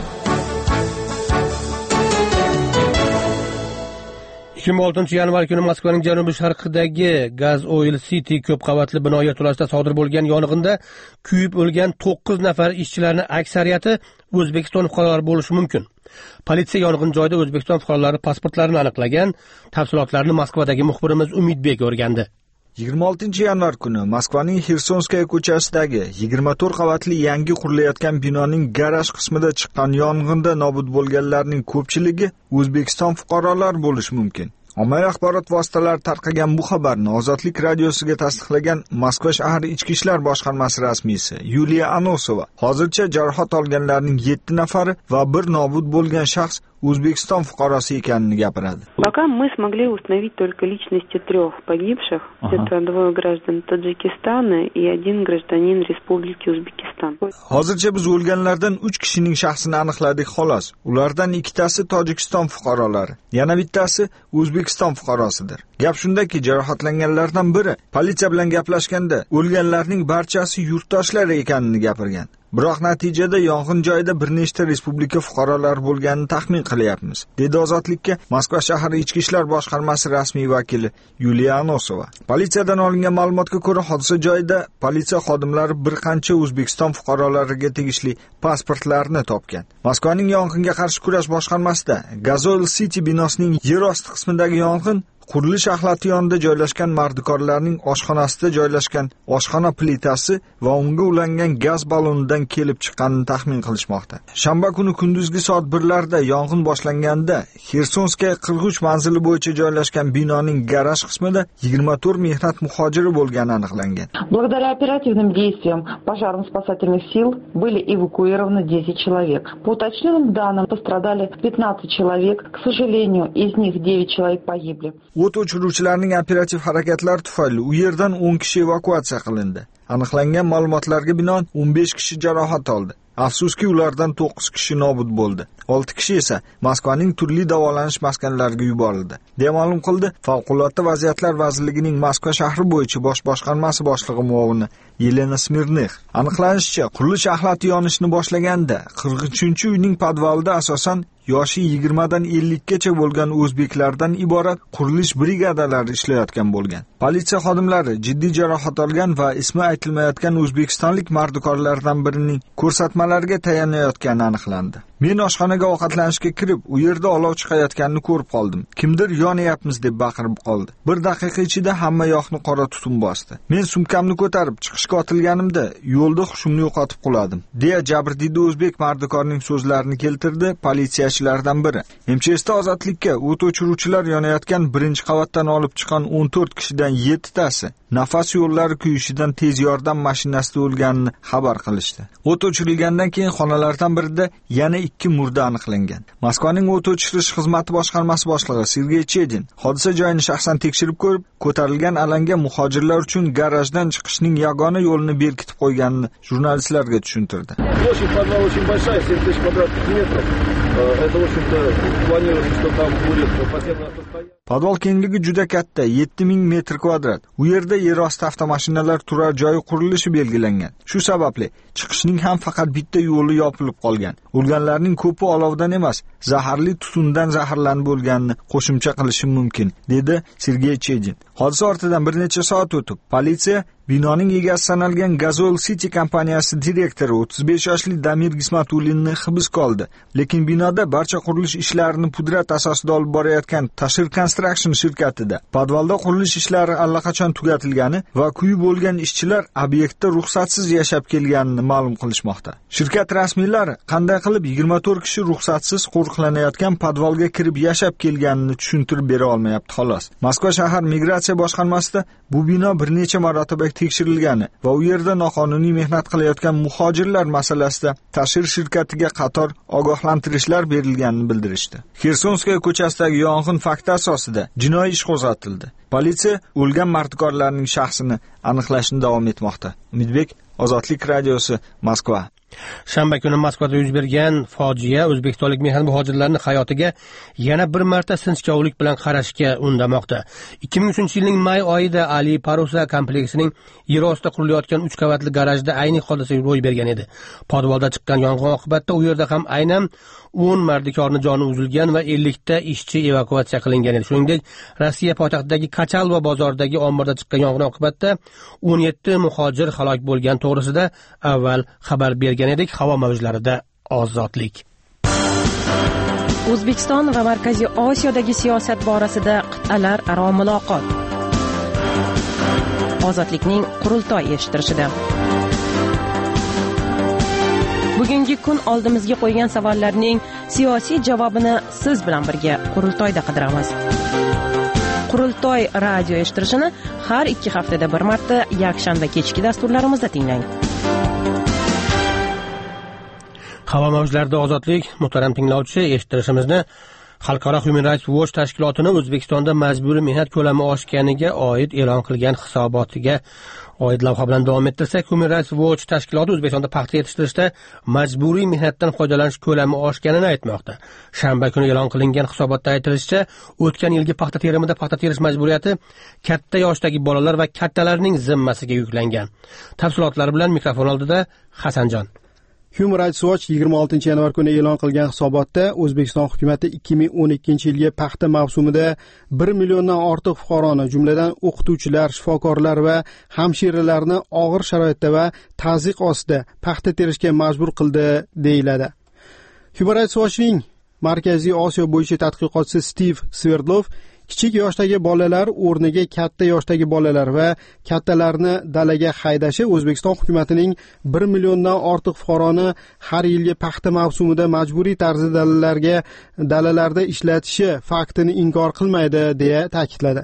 ikki ming oltinchi yanvar kuni Moskvaning janubi sharqidagi Gaz Oil City ko'p qavatli bino yerto'lasida sodir bo'lgan yong'inda kuyib o'lgan to'qqiz nafar ishchilarning aksariyati O'zbekiston fuqarolari bo'lishi mumkin. Politsiya yong'in joyida O'zbekiston fuqarolari pasportlarini aniqlagan. Tafsilotlarni Moskvadagi muxbirimiz Umidbek o'rgandi. yigirma oltinchi yanvar kuni Moskvaning Xirsonskaya ko'chasidagi yigirma to'rt qavatli yangi qurilayotgan binoning garaj qismida chiqqan yong'inda nobud bo'lganlarning ko'pchiligi O'zbekiston fuqarolari bo'lishi mumkin. Ommaviy axborot vositalari tarqagan bu xabarni Ozodlik radiosiga tasdiqlagan Moskva shahar ichki ishlar boshqarmasi rasmiysi Yuliya Anosova hozircha jarohat olganlarning yetti nafari va bir nobud bo'lgan shaxs O'zbekiston fuqarosi ekanini gapiradi. Пока мы смогли установить только личности трех погибших. Ага. Это двое граждан Таджикистана и один гражданин Республики Узбекистан. Hozircha biz o'lganlardan uch kishining shaxsini aniqladik xolos. Ulardan ikkitasi Tojikiston fuqarolari, yana bittasi O'zbekiston fuqarosidir. Gap shundaki, jarohatlanganlardan biri politsiya bilan gaplashganda o'lganlarning barchasi yurtdoshlar ekanini gapirgan. Biroq natijada yong'in joyida bir nechta respublika fuqarolari bo'lganini taxmin qilyapmiz, dedi Ozodlikka Moskva shahri ichki ishlar boshqarmasi rasmiy vakili Yuliya Anosova. Politsiyadan olingan ma'lumotga ko'ra, hodisa joyida politsiya xodimlari bir qancha O'zbekiston fuqarolariga tegishli pasportlarni topgan. Moskvaning yong'inga qarshi kurash boshqarmasida Gazoil City binosining yer osti qismidagi yong'in qurilish axlati yonida joylashgan mardikorlarning oshxonasida joylashgan oshxona plitasi va unga ulangan gaz ballonidan kelib chiqqanini taxmin qilishmoqda. Shanba kuni kunduzgi soat birlarda yong'in boshlanganda Xirsonskaya qirq uch manzili bo'yicha joylashgan binoning garaj qismida yigirma to'rt mehnat muhojiri bo'lgani aniqlangan. Благодаря оперативным действиям пожарно-спасательных сил были эвакуированы десять человек. По уточненным данным пострадали пятнадцать человек. К сожалению, из них девять человек погибли. O't o'chiruvchilarning operativ harakatlari tufayli u yerdan o'n kishi evakuatsiya qilindi. Aniqlangan ma'lumotlarga binoan o'n besh kishi jarohat oldi. Afsuski, ulardan to'qqiz kishi nobud bo'ldi. olti kishi esa Moskvaning turli davolanish maskanlariga yuborildi, deya ma'lum qildi Favqulodda vaziyatlar vazirligining Moskva shahri bo'yicha bosh boshqarmasi boshlig'i muovini Yelena Smirnih. Aniqlanishicha, qurilish axlati yonishni boshlaganda qirq uchinchi uyning podvalida asosan yoshi yigirmadan ellikgacha bo'lgan o'zbeklardan iborat qurilish brigadalari ishlayotgan bo'lgan. Politsiya xodimlari jiddiy jarohat olgan va ismi aytilmayotgan o'zbekistonlik mardikorlardan birining ko'rsatmalariga tayanayotgani aniqlandi. Men oshxonaga ovqatlanishga kirib, u yerda olov chiqayotganini ko'rib qoldim. Kimdir yonyapmiz deb baqirib qoldi. Bir daqiqa ichida hamma yoqni qora tutun bosdi. Men sumkamni ko'tarib chiqishga otilganimda yo'lda hushimni yo'qotib qoladim, deya jabrdiyda o'zbek mardikorning so'zlarini keltirdi politsiyachilardan biri. M C S'da Ozodlikka o't o'chiruvchilar yonayotgan birinchi qavatdan olib chiqqan o'n to'rt kishidan yettitasi nafas yo'llari kuyishidan tez yordam mashinasida o'lganini xabar qilishdi. O't o'chirilgandan keyin xonalardan birida yana ikki murda aniqlangan. Moskvaning o't o'chirish xizmati boshqarmasi boshlig'i Sergey Chedin hodisa joyini shaxsan tekshirib ko'rib, ko'tarilgan alanga muhojirlar uchun garajdan chiqishning yagona yo'lini berkitib qo'yganini jurnalistlarga tushuntirdi. Площадь подвала очень большая, семь тысяч квадратных метров. Это, в общем-то, планируется, что там будет подземное состояние. Podval kengligi juda katta, yetti ming metr kvadrat. U yerda yer osti avtomashinalar turar joyi qurilishi belgilangan. Shu sababli chiqishning ham faqat bitta yo'li yopilib qolgan. O'lganlar ularning ko'pi olovdan emas, zaharli tutundan zaharlanib bo'lganini qo'shimcha qilishim mumkin, dedi Sergey Chedin. Hodisa ortidan bir necha soat o'tib, politsiya binoning egasi sanalgan Gazol City kompaniyasi direktori o'ttiz besh yoshli Damir Gismatulinni hibsga oldi. Lekin binoda barcha qurilish ishlarini pudrat asosida olib borayotgan Tashir Construction shirkatida podvalda qurilish ishlari allaqachon tugatilgani va kuyib bo'lgan ishchilar obyektda ruxsatsiz yashab kelganini ma'lum qilishmoqda. Shirkat rasmiylari qanday qilib yigirma to'rt kishi ruxsatsiz qo'riqlanayotgan podvalga kirib yashab kelganini tushuntirib bera olmayapti xolos. Moskva shahar migratsiya boshqarmasida bu bino bir necha marotaba tekshirilgani va u yerda noqonuniy mehnat qilayotgan muhojirlar masalasida Tashir shirkatiga qator ogohlantirishlar berilganini bildirishdi. Xersonskaya ko'chasidagi yong'in fakti asosida jinoiy ish qo'zg'atildi. Politsiya o'lgan mardikorlarning shaxsini aniqlashni davom etmoqda. Umidbek, Ozodlik radiosi, Moskva. Shanba kuni Moskvada yuz bergan fojia o'zbekistonlik mehnat muhojirlarning hayotiga yana bir marta sinchkovlik bilan qarashga undamoqda. ikki ming uchinchi yilning may oyida Ali Parusa kompleksining yer ostida qurilayotgan uch qavatli garajda ayni hodisa ro'y bergan edi. Podvalda chiqqan yong'in oqibatida u yerda ham aynan o'n mardikorning joni uzilgan va ellik ta ishchi evakuatsiya qilingan edi. Shuningdek, Rossiya poytaxtidagi Kachal va bozoridagi omborda chiqqan yong'in oqibatida o'n yetti muhojir halok bo'lgan to'g'risida avval xabar bergan edik. Havo mavjlarida ozodlik. O'zbekiston va Markaziy Osiyodagi siyosat borasida qit'alar aro muloqot. Ozodlikning qurultoy eshittirishida. Bugungi kun oldimizga qo'ygan savollarning siyosiy javobini siz bilan birga qurultoyda qidiramiz. Qurultoy radio eshittirishini har ikki haftada bir marta yakshanba kechki dasturlarimizda tinglang. Havo mavjlarida ozodlik, muhtaram tinglovchi, eshittirishimizni Xalqaro Human Rights Watch tashkilotini O'zbekistonda majburiy mehnat ko'lami oshganiga oid e'lon qilgan hisobotiga oid lavha bilan davom ettirsak, Human Rights Watch tashkiloti O'zbekistonda paxta yetishtirishda majburiy mehnatdan foydalanish ko'lami oshganini aytmoqda. Shanba kuni e'lon qilingan hisobotda aytilishicha, o'tgan yilgi paxta terimida paxta terish majburiyati katta yoshdagi bolalar va kattalarning zimmasiga yuklangan. Tafsilotlar bilan mikrofon oldida Hasanjon. Human Rights Watch yigirma oltinchi yanvar kuni e'lon qilgan hisobotda O'zbekiston hukumatı ikki ming o'n ikkinchi yilgi paxta mavsumida bir milliondan ortiq fuqaroni, jumladan o'qituvchilar, shifokorlar va hamshiralarni og'ir sharoitda va ta'ziq ostida paxta terishga majbur qildi deyiladi. Human Rights Watchning Markaziy Osiyo bo'yicha tadqiqotchisi Steve Sverdlov kichik yoshdagi bolalar o'rniga katta yoshdagi bolalar va kattalarni dalaga haydashi O'zbekiston hukumatining bir milliondan ortiq fuqaroni har yilgi paxta mavsumida majburiy tarzda dalalarga dalalarda ishlatishi faktini inkor qilmaydi deya ta'kidladi.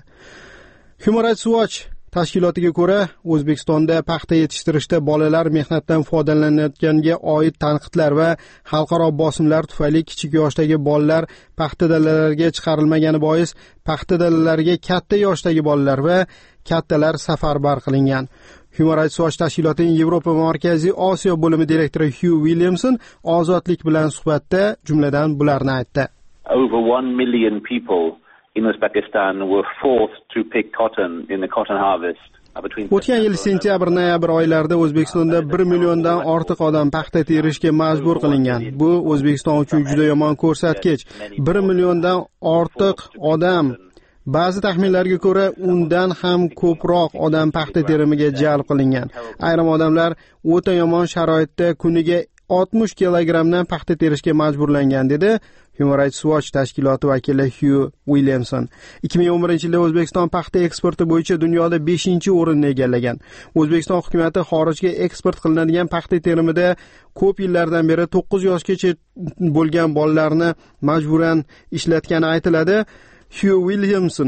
Human Rights Watch tashkilotiga ko'ra, O'zbekistonda paxta yetishtirishda bolalar mehnatdan foydalanayotganiga oid tanqidlar va xalqaro bosimlar tufayli kichik yoshdagi bolalar paxta dalalariga chiqarilmagani bois paxta dalalariga katta yoshdagi bolalar va kattalar safarbar qilingan. Human Rights Watch tashkilotining Yevropa va Markaziy Osiyo bo'limi direktori Hugh Williamson Ozodlik bilan suhbatda jumladan bularni aytdi. Over one million people in Uzbekistan were forced to pick cotton in the cotton harvest. O'tgan yil sentyabr-noyabr oylarida O'zbekistonda bir milliondan ortiq odam paxta terishga majbur qilingan. Bu O'zbekiston uchun juda yomon ko'rsatkich. bir milliondan ortiq odam, ba'zi taxminlarga ko'ra undan ham ko'proq odam paxta terimiga jalb qilingan. Ayrim odamlar o'ta yomon sharoitda kuniga oltmish kilogrammdan paxta terishga majburlangan, dedi Human Rights Watch tashkiloti vakili Hugh Williamson. ikki ming o'n birinchi yilda O'zbekiston paxta eksporti bo'yicha dunyoda beshinchi o'rinni egallagan. O'zbekiston hukumatı xorijga eksport qilinadigan paxta terimida ko'p yillardan beri to'qqiz yoshgacha bo'lgan bolalarni majburan ishlatgani aytiladi. Hugh Williamson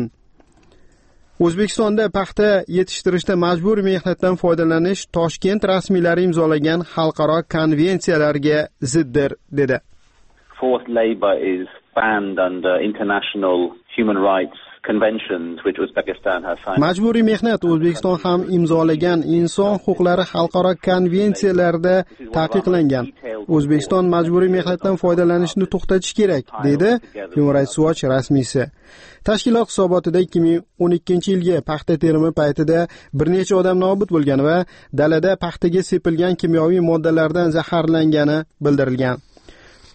O'zbekistonda paxta yetishtirishda majburiy mehnatdan foydalanish Toshkent rasmiylari imzolagan xalqaro konvensiyalarga ziddir, dedi. Forced labor is banned under international human rights conventions which Uzbekistan has signed. Majburiy mehnat O'zbekiston ham imzolagan inson huquqlari xalqaro konvensiyalarida taqiqlangan. O'zbekiston majburiy mehnatdan foydalanishni to'xtatish kerak, dedi Human Rights Watch rasmiysi. Tashkilot hisobotida ikki ming o'n ikkinchi yilgi paxta terimi paytida bir necha odam nobud bo'lgan va dalada paxtaga sepilgan kimyoviy moddalardan zaharlangani bildirilgan.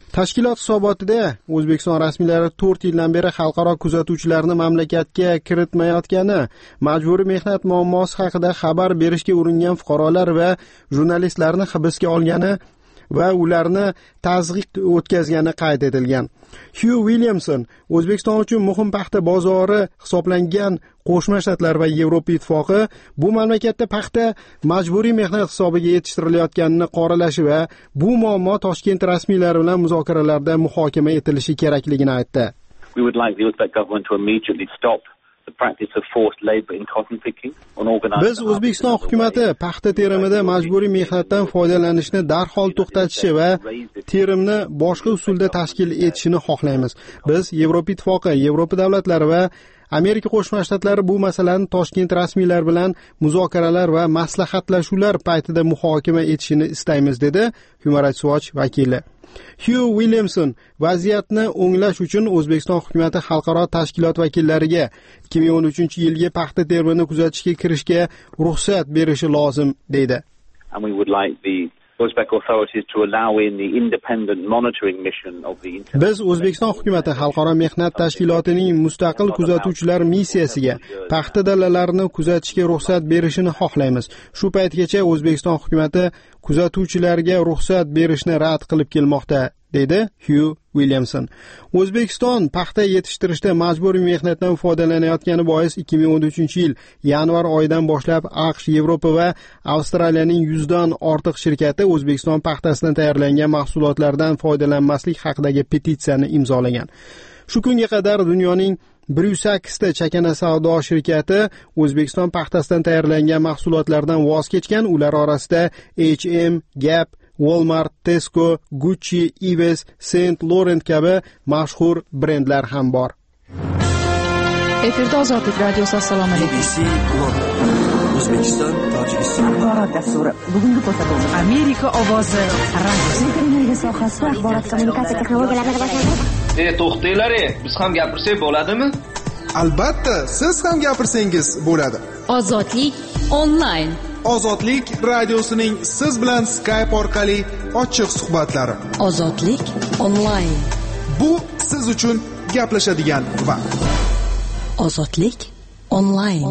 Tashkilot hisobotida O'zbekiston rasmiylari to'rt yildan beri xalqaro kuzatuvchilarni mamlakatga kiritmayotgani, majburiy mehnat muammosi haqida xabar berishga uringan fuqarolar va jurnalistlarni hibsga olgani va ularni tazyiq o'tkazgani qayd etilgan. Hugh Williamson O'zbekiston uchun muhim paxta bozori hisoblangan Qo'shma Shtatlar va Yevropa Ittifoqi bu mamlakatda paxta majburiy mehnat hisobiga yetishtirilayotganini qoralashi va bu muammo Toshkent rasmiylari bilan muzokaralarda muhokama etilishi kerakligini aytdi. We would like the Uzbek government to immediately stop the practice of forced labor in cotton picking on organized. Biz O'zbekiston hukumatı paxta terimida majburiy mehnatdan foydalanishni darhol to'xtatishi va terimni boshqa usulda tashkil etishini xohlaymiz. Biz Yevropa Ittifoqi, Yevropa davlatlari va Amerika Qo'shma Shtatlari bu masalani Toshkent rasmiylari bilan muzokaralar va maslahatlashuvlar paytida muhokama etishini istaymiz, dedi Human Rights Watch vakili. Hugh Williamson vaziyatni o'nglash uchun O'zbekiston hukumatı xalqaro tashkilot vakillariga ikki ming o'n uchinchi yilgi paxta terimini kuzatishga kirishga ruxsat berishi lozim, dedi. And we would like the Uzbek authorities to allow in the independent monitoring mission of the Biz O'zbekiston hukumatı xalqaro mehnat tashkilotining mustaqil kuzatuvchilar missiyasiga paxta dalalarini kuzatishga ruxsat berishini xohlaymiz. Shu paytgacha O'zbekiston hukumatı kuzatuvchilarga ruxsat berishni rad qilib kelmoqda, dedi Hugh Williamson. O'zbekiston paxta yetishtirishda majburiy mehnatdan foydalanayotgani bois ikki ming o'n uchinchi yil yanvar oyidan boshlab AQSh, Yevropa va Avstraliyaning yuzdan ortiq shirkati O'zbekiston paxtasidan tayyorlangan mahsulotlardan foydalanmaslik haqidagi petitsiyani imzolagan. Shu kunga qadar dunyoning bir yuz sakkiz ta chakana savdo shirkati O'zbekiston paxtasidan tayyorlangan mahsulotlardan voz kechgan. Ular orasida H and M, Gap, Walmart, Tesco, Gucci, Ives, Saint Laurent kabi mashhur brendlar ham bor. Efirda Ozodlik radiosi. Assalomu alaykum. O'zbekiston, Tojikiston axborot dasturi. Bugungi ko'rsatuv Amerika ovozi radiosi. Televiziya sohasida axborot kommunikatsiya texnologiyalarini rivojlantirish. E, to'xtanglar, biz ham gapirsak bo'ladimi? Albatta, siz ham gapirsangiz bo'ladi. Ozodlik onlayn. Ozodlik radiosining siz bilan Skype orqali ochiq suhbatlari. Ozodlik onlayn. Bu siz uchun gaplashadigan vaqt. Ozodlik onlayn.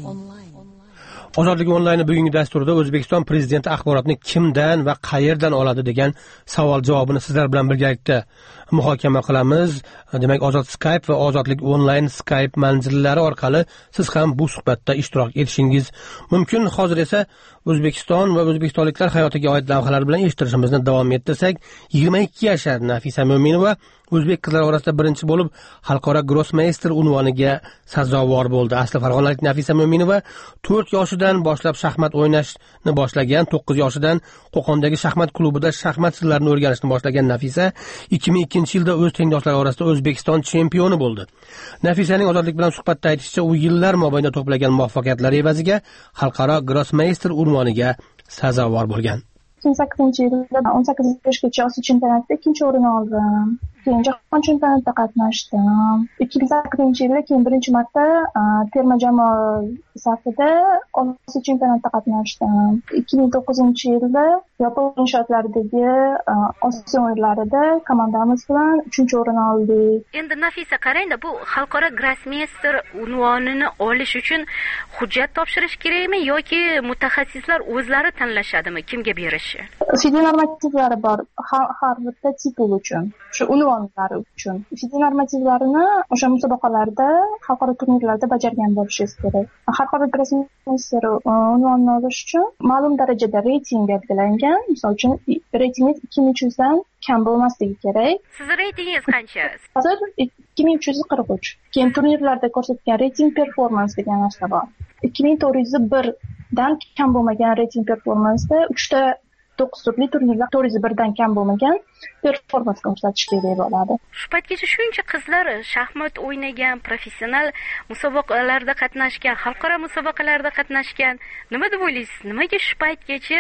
Ozodlik onlayn bugungi dasturda O'zbekiston prezidenti axborotni kimdan va qayerdan oladi degan savol javobini sizlar bilan birgalikda muhokama qilamiz. Demak, Ozod Skype va Ozodlik onlayn Skype manzillari orqali siz ham bu suhbatda ishtirok etishingiz mumkin. Hozir esa O'zbekiston va o'zbekistonliklar hayotiga oid lavhalar bilan eshittirishimizni davom ettirsak, yigirma ikki yashar Nafisa Mo'minova o'zbek qizlari orasida birinchi bo'lib xalqaro grossmeyster unvoniga sazovor bo'ldi. Asli farg'onalik Nafisa Mo'minova to'rt yoshidan boshlab shaxmat o'ynashni boshlagan. to'qqiz yoshidan Qo'qondagi shaxmat klubida shaxmat sirlarini o'rganishni boshlagan Nafisa ikki ming ikkinchi yilda o'z tengdoshlari orasida O'zbekiston chempioni bo'ldi. Nafisaning Ozodlik bilan suhbatda aytishicha, u yillar mobaynida to'plagan muvaffaqiyatlari evaziga xalqaro grossmeyster unvoniga sazovor bo'lgan. ikki ming sakkizinchi yilda o'n sakkiz yoshgacha Osiyo chempionatida ikkinchi o'rin oldim. Keyin jahon chempionatida qatnashdim. ikki ming sakkizinchi yilda keyin birinchi marta terma jamoa safida Osiyo chempionatida qatnashdim. ikki ming to'qqizinchi yilda Yapon inshootlaridagi Osiyo o'yinlarida komandamiz bilan uchinchi o'rin oldik. Endi Nafisa, qarang-da, bu xalqaro grossmeyster unvonini olish uchun hujjat topshirish kerakmi yoki mutaxassislar o'zlari tanlashadimi kimga berishi? Fide normativlari bor har bitta tipi uchun. Shu unvonlar uchun fide normativlarini o'sha musobaqalarda, xalqaro turnirlarda bajargan bo'lishingiz kerak. Xalqaro grossmeyster unvonini olish uchun ma'lum darajada reyting belgilangan. Misol uchun reytingiz ikki ming uch yuzdan kam bo'lmasligi kerak. Siz reytingingiz qancha? Hozir ikki ming uch yuz qirq uch. Keyin turnirlarda ko'rsatgan reyting performans degan narsa bor. ikki ming to'rt yuz bir dan kam bo'lmagan reyting performansda uchta to'qqiz turli turnirlar to'rt yuz bir dan kam bo'lmagan performans ko'rsatish kerak bo'ladi. Shu paytgacha shuncha qizlar shaxmat o'ynagan, professional musobaqalarda qatnashgan, xalqaro musobaqalarda qatnashgan. Nima deb o'ylaysiz? Nimaga shu paytgacha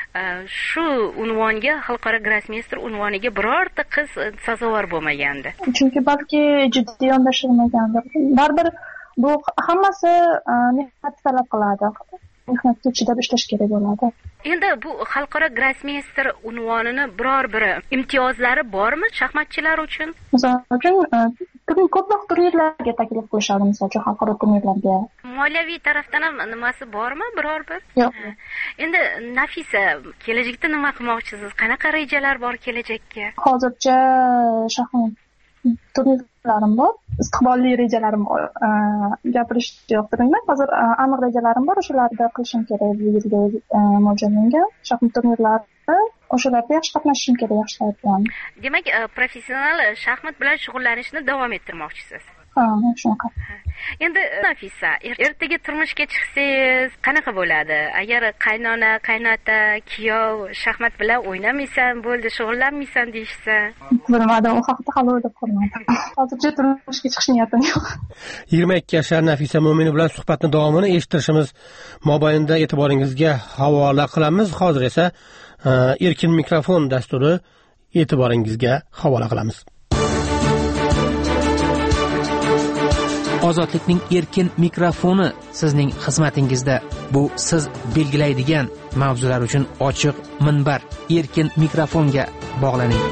shu unvonga, xalqaro grossmeyster unvoniga birorta qiz sazovor bo'lmagandi? Chunki balki jiddiy yondashilmagandir. Baribir bu hammasi mehnat talab qiladi. Mehnatga chidab ishlash kerak bo'ladi. Endi bu xalqaro grossmeyster unvonini biror bir imtiyozlari bormi shaxmatchilar uchun? Misol uchun ko'proq turnirlarga taklif qo'yishadi, misol uchun xalqaro turnirlarga. Moliyaviy tarafdan ham nimasi bormi biror bir? Yo'q. Endi Nafisa, kelajakda nima qilmoqchisiz? Qanaqa rejalar bor kelajakka? Hozircha shaxmat turnirlarim bor, istiqbolli rejalarim bor. Gapirishni yoqtirmayman. Hozir aniq rejalarim bor, o'shalarda qilishim kerak bu yilga mo'ljallangan shaxmat turnirlarida. O'shalarda yaxshi qatnashishim kerak, yaxshilar bilan. Demak, professional shaxmat bilan shug'ullanishni davom ettirmoqchisiz. Ha, shunaqa. Endi Nafisa, ertaga turmushga chiqsangiz qanaqa bo'ladi? Agar qaynona, qaynota, kuyov shaxmat bilan o'ynamaysan, bo'ldi, shug'ullanmaysan deyishsa? Bilmadim, u haqida hali o'ylab ko'rmadim. Hozircha turmushga chiqish niyatim yo'q. yigirma ikki yoshlar Nafisa Mo'minov bilan suhbatni davomini eshittirishimiz mobaynida e'tiboringizga havola qilamiz. Hozir esa erkin mikrofon dasturi e'tiboringizga havola qilamiz. Ozodlikning erkin mikrofoni sizning xizmatingizda. Bu siz belgilaydigan mavzular uchun ochiq minbar. Erkin mikrofonga bog'laning.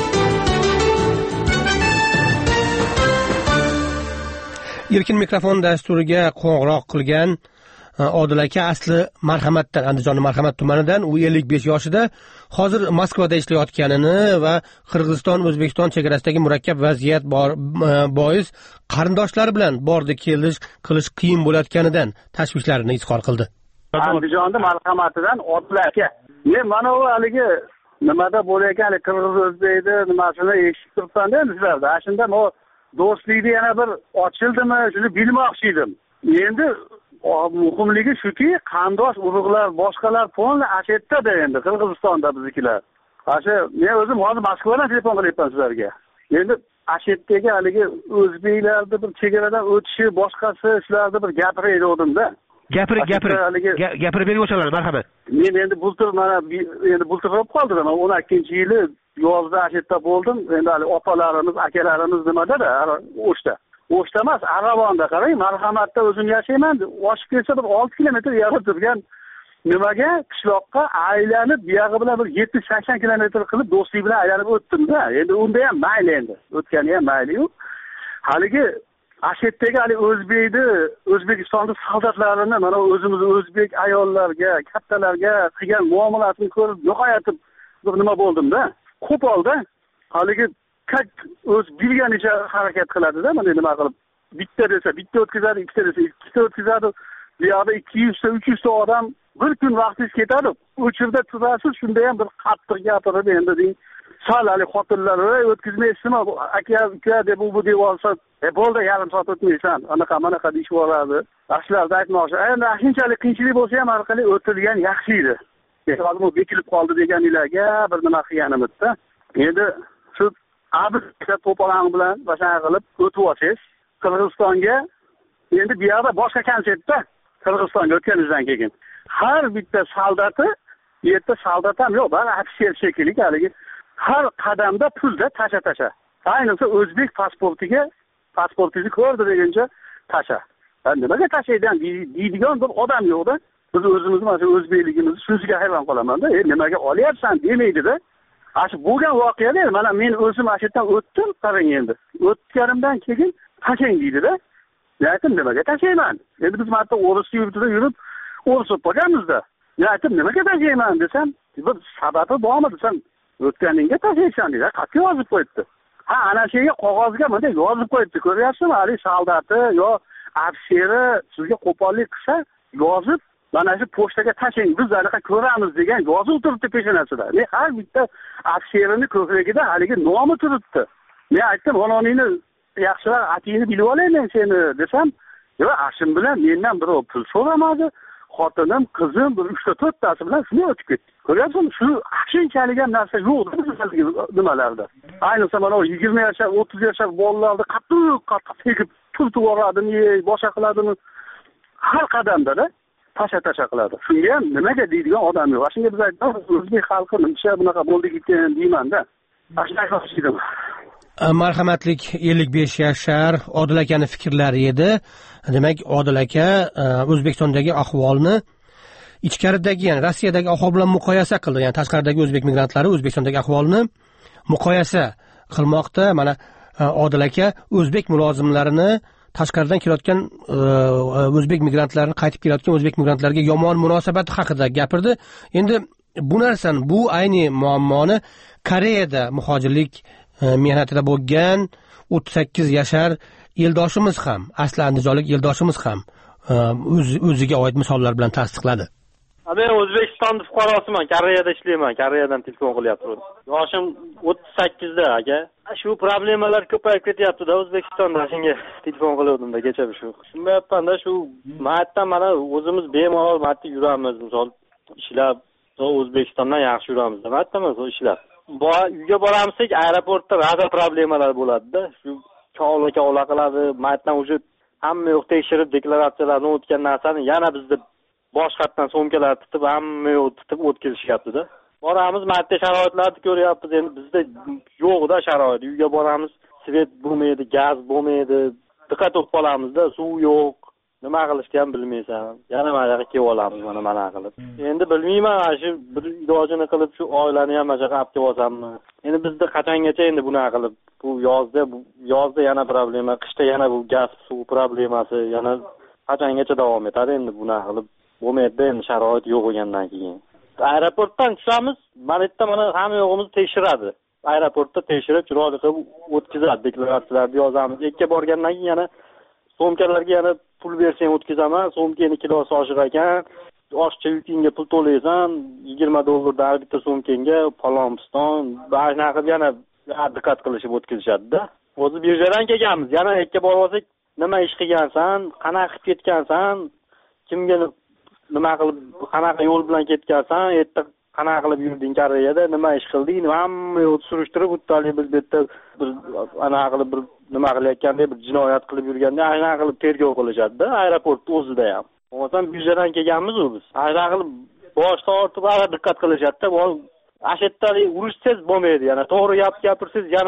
Erkin mikrofon dasturiga qo'ng'iroq qilgan Odil aka asli Marhamatdan, Andijon Marhamat tumanidan, u ellik besh yoshida, hozir Moskvada ishlayotganini va Qirg'iziston O'zbekiston chegarasidagi murakkab vaziyat bor bois qarindoshlari bilan bordi kelish qilish qiyin bo'layotganidan tashvishlarini izhor qildi. Andijonda Marhamatidan Odil aka. Men mana bu haligi nimada bo'layotgan Qirg'iz O'zbekda nimasini eshitib turibman-da sizlarda. Shunda men do'stlikda yana bir ochildimi, shuni bilmoqchi edim. Endi muhimligi shuki, qandosh urug'lar, boshqalar fonli ashetda endi Qirg'izistonda biznikilar. Asha men o'zim hozir Moskvadan telefon qilyapman sizlarga. Endi ashetdagi haligi o'zbeklarni bir chegaradan o'tishi, boshqasi shularni bir gapirayotdim-da. Gapir, gapir. Gapirib bering o'shalar, marhamat. Men endi bultur mana endi bultur bo'lib qoldim. Men o'n ikkinchi yili yozda ashetda bo'ldim. Endi hali opalarimiz, akalarimiz nimada-da, o'shda. O'shda emas, Aravonda qarang, Marhamatda o'zim yashayman. Oshib kelsa bir olti kilometr yarib turgan nimaga qishloqqa aylanib, buyog'i bilan bir yetmish sakson kilometr qilib do'stlik bilan aylanib o'tdim-da. Endi unda ham mayli endi. O'tgani ham mayli-yu. Haligi Ashetdagi hali O'zbekni, O'zbekistonning soldatlarini, mana o'zimiz o'zbek ayollarga, kattalarga qilgan muomalasini ko'rib, nihoyat nima bo'ldim-da. Qo'polda haligi kak o'z bilganicha harakat qiladi-da, mana nima qilib. Bitta desa bitta o'tkazadi, ikkita desa ikkita o'tkazadi. Bu yoqda ikki yuz ta, uch yuz ta odam bir kun vaqtingiz ketadi. O'chirda turasiz, shunda ham bir qattiq gapirib endi deng. Sal hali xotinlar o'tkazmaysizmi? Aka, uka deb u bu deb olsa, e bo'ldi, yarim soat o'tmaysan. Anaqa manaqa deyib yuboradi. Ashlarda aytmoqchi. Endi shunchalik qiyinchilik bo'lsa ham orqali o'tilgan yaxshi edi. Hozir bu bekilib qoldi deganlarga bir nima qilganimizda. Endi shu abr to'polon bilan bashang qilib o'tib olsangiz, Qirg'izistonga endi bu yerda boshqa konseptda Qirg'izistonga o'tganingizdan keyin har bitta soldati, bu yerda soldat ham yo'q, bari ofitser shekilli haligi har qadamda pulda tasha-tasha. Ayniqsa o'zbek pasportiga pasportingizni ko'rdi deguncha tasha. Nimaga tashaydan deydigan bir odam yo'q-da. Biz o'zimiz mana o'zbekligimizni shunisiga hayron qolaman-da. E nimaga olyapsan demaydi-da. Ashi bo'lgan voqeada mana men o'zim ashitdan o'tdim, qarang endi. O'tganimdan keyin tashang deydi-da. Aytdim, nimaga tashayman? Endi biz marta o'ris yurtida yurib, o'ris o'tganmizda. Aytdim, nimaga tashayman desam, bir sababi bormi desam, o'tganingga tashaysan dedi. Qat'iy yozib qo'yibdi. Ha, ana shunga qog'ozga bunday yozib qo'yibdi. Ko'ryapsizmi? Hali soldati yo ofitseri sizga qo'pollik qilsa, yozib mana shu pochtaga tashing, biz anaqa ko'ramiz degan yozib turibdi peshonasida. Men har bitta ofitserini ko'kragida haligi nomi turibdi. Men aytdim, "Ononingni yaxshilar atingni bilib olayman seni" desam, "Yo, ashim bilan mendan birov pul so'ramadi. Xotinim, qizim bir uch ta to'rt tasi bilan shunday o'tib ketdi." Ko'ryapsizmi? Shu shunchalik ham narsa yo'q nimalarda. Ayniqsa mana yigirma yoshlar, o'ttiz yoshlar bolalarni qattiq qattiq tegib turtib yuboradimi, boshqa qiladimi? Har qadamda-da tasha-tasha qiladi. Shunga ham nimaga deydigan odam yo'q. Shunga biz aytamiz, o'zbek xalqi nimcha bunaqa bo'ldi ekan deyman-da. Ashunday qilishdim. Marhamatlik ellik besh yashar Odil akaning fikrlari edi. Demak, Odil aka O'zbekistondagi ahvolni ichkaridagi ya'ni Rossiyadagi ahvol bilan muqoyasa qildi. Ya'ni tashqaridagi o'zbek migrantlari O'zbekistondagi ahvolni muqoyasa qilmoqda. Mana Odil aka o'zbek mulozimlarini tashqaridan kelayotgan o'zbek migrantlarini qaytib kelayotgan o'zbek migrantlarga yomon munosabati haqida gapirdi. Endi bu narsani, bu ayni muammoni Koreyada muhojirlik mehnatida bo'lgan o'ttiz sakkiz yashar eldoshimiz ham, asli andijonlik eldoshimiz ham o'ziga oid misollar bilan tasdiqladi. Men O'zbekiston fuqarosiman, Koreyada ishlayman, Koreyadan telefon qilyapman. Yoshim o'ttiz sakkizda aka. Shu problemalar ko'payib ketyapti-da O'zbekistonda, shunga telefon qilgandim-da kecha shu. Tushunmayapman-da, shu mayatdan mana o'zimiz bemalol mayatda yuramiz, misol ishlab, O'zbekistondan yaxshi yuramiz. Mayatdan mana ishlab. Bu uyga boramizsak, aeroportda raza problemalar bo'ladi-da. Shu kovla-kovla qiladi, mayatdan уже hamma yo'q tekshirib deklaratsiyalarni o'tgan narsani yana bizda boshqatdan so'mkalar tutib, hamma yo'q tutib o'tkazishyapti-da. Boramiz, mayatda sharoitlarni ko'ryapmiz. Endi bizda yo'q-da sharoit. Uyga boramiz, svet bo'lmaydi, gaz bo'lmaydi. Diqqat qilib qolamiz-da, suv yo'q. Nima qilishni ham bilmaysan. Yana mana yoqqa kelib olamiz, mana mana qilib. Endi bilmayman, shu bir ilojini qilib shu oilani ham mana yoqqa olib kelib olsammi. Endi bizda qachongacha endi bunaqa qilib, bu yozda yozda yana problema, qishda yana bu gaz, suv problemasi yana qachongacha davom etadi endi bunaqa qilib. Bo'lmaydi endi sharoit yo'q bo'lgandan keyin. Aeroportdan tushamiz, mana yerda mana hamma yo'g'imizni tekshiradi. Aeroportda tekshirib, chiroyli qilib o'tkazadi, deklaratsiyalarni yozamiz. Yakka borgandan keyin yana so'mkalarga yana pul bersang o'tkazaman, so'mkani kilosi oshiq ekan, oshcha yukingga pul to'laysan, yigirma dollardan har bitta so'mkangga palompiston, ba'zina qilib yana diqqat qilishib o'tkazishadi-da. O'zi birjadan kelganmiz, yana yakka borib olsak, nima ish qilgansan, qanaqa qilib ketgansan, kimga nima qilib, qanaqa yo'l bilan ketgansan, erta qanaqa qilib yurding Koreyada, nima ish qilding, hamma yo'l surishtirib, uttalik biz bu yerda bir anaqa qilib bir nima qilayotganda, bir jinoyat qilib yurganda, anaqa qilib tergov qilishadi-da, aeroport o'zida ham. Bo'lmasam birjadan kelganmiz u biz. Anaqa qilib bosh tortib, ara diqqat qilishadi-da, bu ashetdali urishsiz bo'lmaydi, yana to'g'ri gap gapirsiz, yana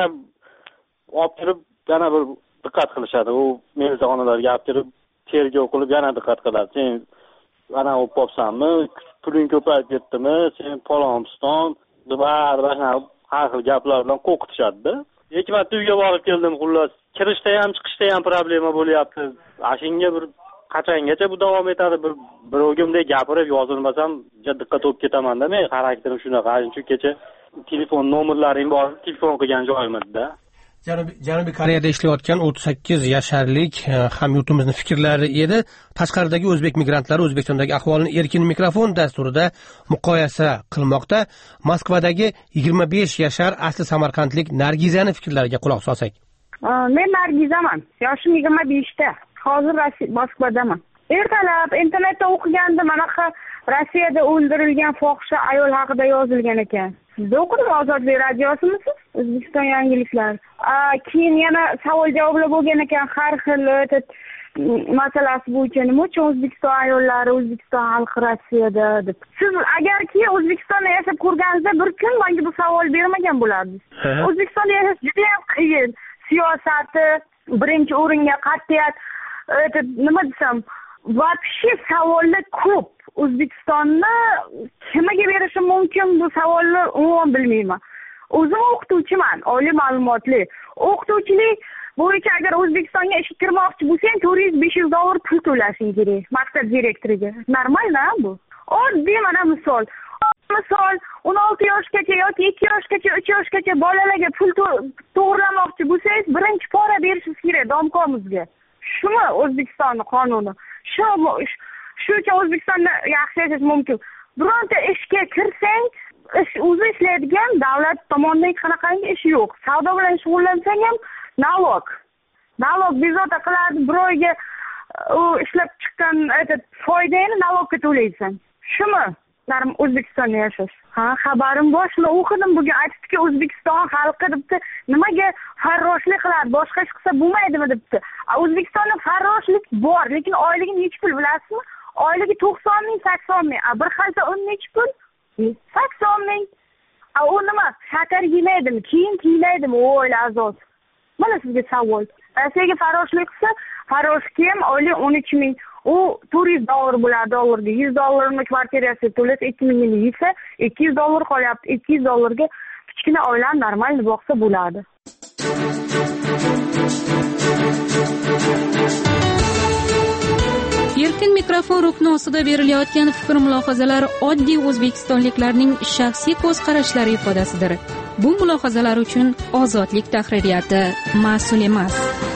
olib kirib, yana bir diqqat qilishadi. U melisaxonalarga olib kirib, tergov qilib, yana diqqat qiladi. Sen ana olib qolsanmi, puling ko'payib ketdimi, sen palompiston, ba'zi har xil gaplar bilan qo'rqitishadi-da. Ikki marta uyga borib keldim, xullas. Kirishda ham, chiqishda ham problema bo'lyapti. Ashinga bir qachongacha bu davom etadi? Bir bir o'gimdek gapirib yozilmasam, diqqat olib ketaman-da, men xarakterim shunaqa. Chunki kecha telefon nomerlaring bor, telefon qilgan joyimizda. Janubiy Koreyada ishlayotgan o'ttiz sakkiz yasharlik hamyurtimizning fikrlari edi. Tashqaridagi o'zbek migrantlari O'zbekistondagi ahvolni Erkin mikrofon dasturida muqoyasa qilmoqda. Moskvadagi yigirma besh yashar asli samarqandlik Nargizaning fikrlariga quloq solsak. Men Nargizaman. Yoshim yigirma beshda. Hozir Moskvadaman. Ertalab internetda o'qigandim, manaqa Rossiyada o'ldirilgan fohisha ayol haqida yozilgan ekan. Sizda o'qidim, Ozodlik radiosimisiz? O'zbekiston yangiliklari. Keyin yana savol javoblar bo'lgan ekan, har xil masalasi bo'yicha nima uchun O'zbekiston ayollari, O'zbekiston xalqi Rossiyada deb. Siz agarki O'zbekistonda yashab ko'rganingizda bir kun menga bu savol bermagan bo'lardingiz. O'zbekistonda yashash juda ham qiyin. Siyosati birinchi o'ringa, qat'iyat, nima desam, вообще savollar ko'p. O'zbekistonni kimga berishim mumkin bu savolni umuman bilmayman. O'zim o'qituvchiman, oliy ma'lumotli. O'qituvchilik bo'yicha agar O'zbekistonga ishga kirmoqchi bo'lsang, to'rt yuz besh yuz dollar pul to'lashing kerak maktab direktoriga. Normalmi bu? Oddiy mana misol. Misol o'n olti yoshgacha yoki ikki yoshgacha, uch yoshgacha bolalarga pul to'g'irlamoqchi bo'lsangiz, birinchi pora berishingiz kerak domkomizga. Shumi O'zbekistonning qonuni? Shu shu uchun O'zbekistonda yaxshi yashash mumkin. Bironta ishga kirsang, ish o'zi ishlaydigan davlat tomonidan qanaqangi ish yo'q. Savdo bilan shug'ullansang ham nalog. Nalog bezovta qiladi, birovga u ishlab chiqqan foydani nalogga to'laysan. Shumi O'zbekistonda yashash? Ha, xabarim bor, shuni o'qidim bugun. Aytdiki, O'zbekiston xalqi debdi, nimaga farroshlik qiladi, boshqa ish qilsa bo'lmaydimi debdi. O'zbekistonda farroshlik bor, lekin oyligi necha pul bilasizmi? Oyligi to'qson ming, sakson ming. Bir xalta un necha pul? sakson ming. U nima? Shakar yemaydimi, kiyim kiymaydimi, oila a'zosi? Mana sizga savol. Rossiyaga farroshlik qilsa, farrosh kiyim oylik o'n uch ming, u to'rt yuz dollar bo'ladi, dollarga yuz dollarni kvartirasi to'lasa ikki mingni yeysa ikki yuz dollar qolyapti. ikki yuz dollarga kichkina oilani normal boqsa bo'ladi. Erkin mikrofon rukni ostida berilayotgan fikr mulohazalar oddiy o'zbekistonliklarning shaxsiy ko'z qarashlari ifodasidir. Bu mulohazalar uchun Ozodlik tahririyati mas'ul emas.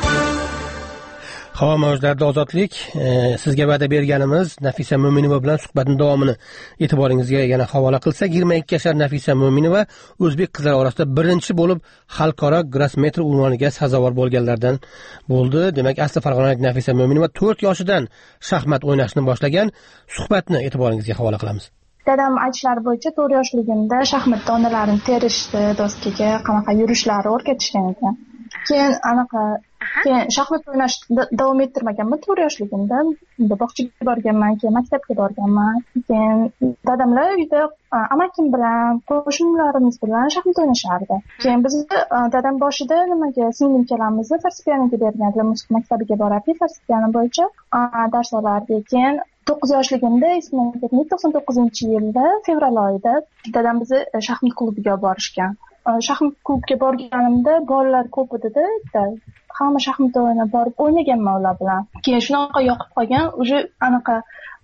Havo mavjlarida ozodlik, e, sizga va'da berganimiz Nafisa Mo'minova bilan suhbatning davomini e'tiboringizga yana havola qilsak, yigirma ikki yashar Nafisa Mo'minova o'zbek qizlari orasida birinchi bo'lib xalqaro grossmetr unvoniga sazovor bo'lganlardan bo'ldi. Demak, asli farg'onalik Nafisa Mo'minova to'rt yoshidan shaxmat o'ynashni boshlagan. Suhbatni e'tiboringizga havola qilamiz. Dadam aytishlari bo'yicha to'rt yoshligimda shaxmat donalarini terishdi, doskaga qanaqa yurishlari o'rgatishgan ekan. Keyin anaqa keyin shaxmat o'ynashni davom ettirmaganman to'rt yoshligimda. Bog'chaga borganman, keyin maktabga borganman. Keyin dadamlar uyda amakim bilan, qo'shnilarimiz bilan shaxmat o'ynashardi. Keyin biz dadam boshida nimaga singlim kelamizni fortepianoga berganlar, musiqa maktabiga borardik, fortepiano bo'yicha dars olardik. Keyin to'qqiz yoshligimda esimga to'qson to'qqizinchi yilda fevral oyida dadam bizni shaxmat klubiga olib borishgan. Shaxmat klubiga borganimda bolalar ko'p edi-da, hamma shaxmat o'ynab borib o'ynaganman ular bilan. Keyin shunaqa yoqib qolgan, уже anaqa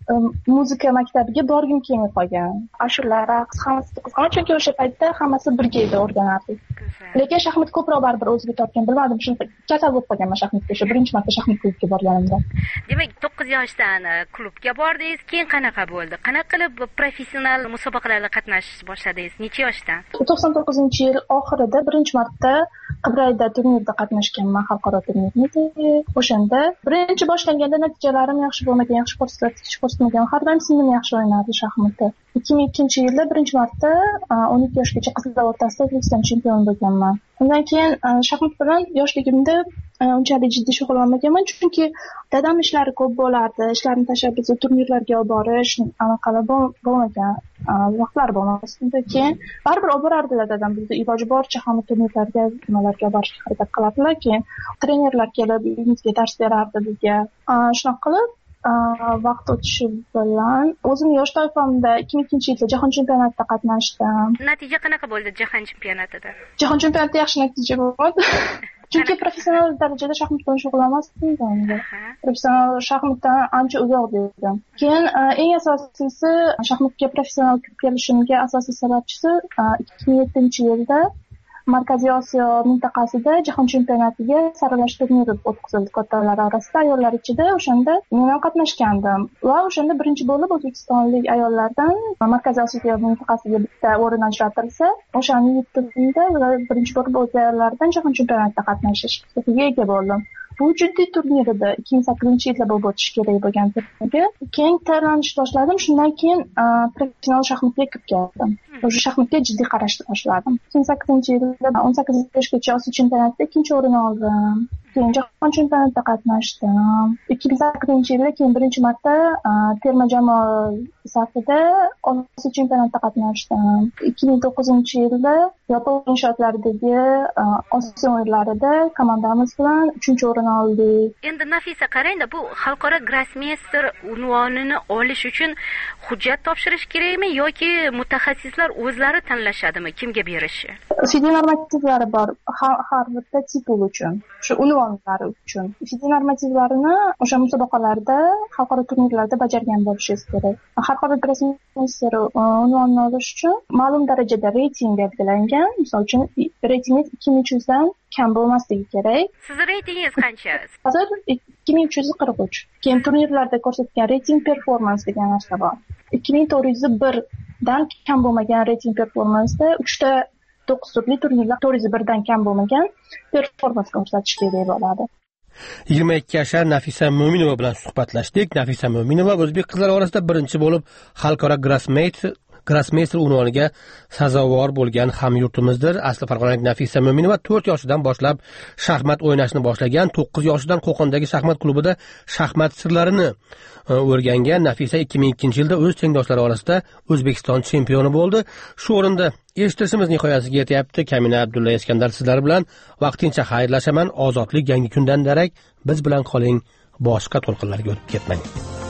muzika maktabiga borgim kelmay qolgan. Ashula, raqs hammasi qiziqarli, chunki o'sha paytda hammasi birga edi o'rganardik. Lekin shaxmat ko'proq baribir o'ziga tortgan, bilmadim, shu kasal bo'lib qolganman shaxmatga, o'sha birinchi marta shaxmat klubiga borganimda. Demak, to'qqiz yoshdan klubga bordingiz, keyin qanaqa bo'ldi? Qanaqa qilib professional musobaqalarda qatnashish boshladingiz? Necha yoshdan? to'qson to'qqizinchi yil oxirida birinchi marta Qibrayda turnirda qatnashganman, xalqaro turnirda. O'shanda birinchi boshlanganda natijalarim yaxshi bo'lmagan, yaxshi ko'rsatmagan. Har doim singlim yaxshi o'ynardi shaxmatni. ikki ming ikkinchi yilda birinchi marta o'n ikki yoshgacha qizlar o'rtasida O'zbekiston chempioni bo'lganman. Undan keyin shaxmat bilan yoshligimda unchalik jiddiy shug'ullanmaganman, chunki dadam ishlari ko'p bo'lardi. Ishlarini tashlab bizni turnirlarga olib borish, anaqalar bo'lmagan vaqtlar bo'lmasdi. Undan keyin baribir olib borardilar dadam bizni iloji boricha hamma turnirlarga, nimalarga olib borishga harakat qilardilar. Keyin trenerlar kelib bizga dars berardi bizga. Shunaqa qilib vaqt o'tishi bilan o'zim yosh toifamda ikki ming ikkinchi yilda jahon chempionatida qatnashdim. Natija qanaqa bo'ldi jahon chempionatida? Jahon chempionatida yaxshi natija bo'ldi. Chunki professional darajada shaxmat bilan shug'ullanmasdim endi. Professional shaxmatdan ancha uzoq edim. Keyin eng asosiysi shaxmatga professional kirib kelishimga asosiy sababchisi ikki ming yettinchi yilda Markaziy Osiyo mintaqasida jahon chempionatiga saralash turniri o'tkazildi kattalar orasida, ayollar ichida. O'shanda men ham qatnashgandim va o'shanda birinchi bo'lib o'zbekistonlik ayollardan Markaziy Osiyo mintaqasiga bitta o'rin ajratilsa, o'shani yutdimda va birinchi bo'lib o'z ayollardan jahon chempionatida qatnashishga ega bo'ldim. Bu jiddiy turnir edi. ikki ming sakkizinchi yilda bo'lib o'tish kerak bo'lgan turnirga. Keyin tayyorlanishni boshladim. Shundan keyin professional shaxmatga kirib keldim. O'sha shaxmatga jiddiy qarashni boshladim. ikki ming sakkizinchi yilda o'n sakkiz yoshgacha Osiyo chempionatida ikkinchi o'rin oldim. Keyin jahon chempionatida qatnashdim. ikki ming sakkizinchi yilda keyin birinchi marta terma jamoa safida Osiyo chempionatida qatnashdim. ikki ming to'qqizinchi yilda Yapon inshootlaridagi Osiyo o'yinlarida komandamiz bilan uchinchi o'rin oldik. Endi Nafisa, qarang-da, bu xalqaro grossmeyster unvonini olish uchun hujjat topshirish kerakmi yoki mutaxassislar o'zlari tanlashadimi kimga berishi? Fiziy normativlari bor har bitta titul uchun, shu unvonlar uchun. Fiziy normativlarini o'sha musobaqalarda, xalqaro turnirlarda bajargan bo'lishingiz kerak. Xalqaro grossmeyster unvonini olish uchun ma'lum darajada reyting belgilangan. Misol uchun reytingingiz ikki ming uch yuzdan kam bo'lmasligi kerak. Siz reytingingiz qancha? Hozir ikki ming uch yuz qirq uch. Keyin turnirlarda ko'rsatgan reyting performans degan narsa bor. ikki ming to'rt yuz bir dan kam bo'lmagan reyting performansda uchta to'qqiz turli turnirlar to'rt yuz bir dan kam bo'lmagan performans ko'rsatish kerak bo'ladi. yigirma ikki yashar Nafisa Mo'minova bilan suhbatlashdik. Nafisa Mo'minova o'zbek qizlari orasida birinchi bo'lib xalqaro grossmeyster Grossmeyster unvoniga sazovor bo'lgan hamyurtimizdir. Asli farg'onalik Nafisa Mo'minova to'rt yoshidan boshlab shaxmat o'ynashni boshlagan. to'qqiz yoshidan Qo'qondagi shaxmat klubida shaxmat sirlarini o'rgangan. Nafisa ikki ming ikkinchi yilda o'z tengdoshlari orasida O'zbekiston chempioni bo'ldi. Shu o'rinda eshitishimiz nihoyasiga yetyapti. Kamina Abdulla Iskandar sizlar bilan vaqtincha xayrlashaman. Ozodlik yangi kundan darak biz bilan qoling. Boshqa to'lqinlarga o'tib ketmang.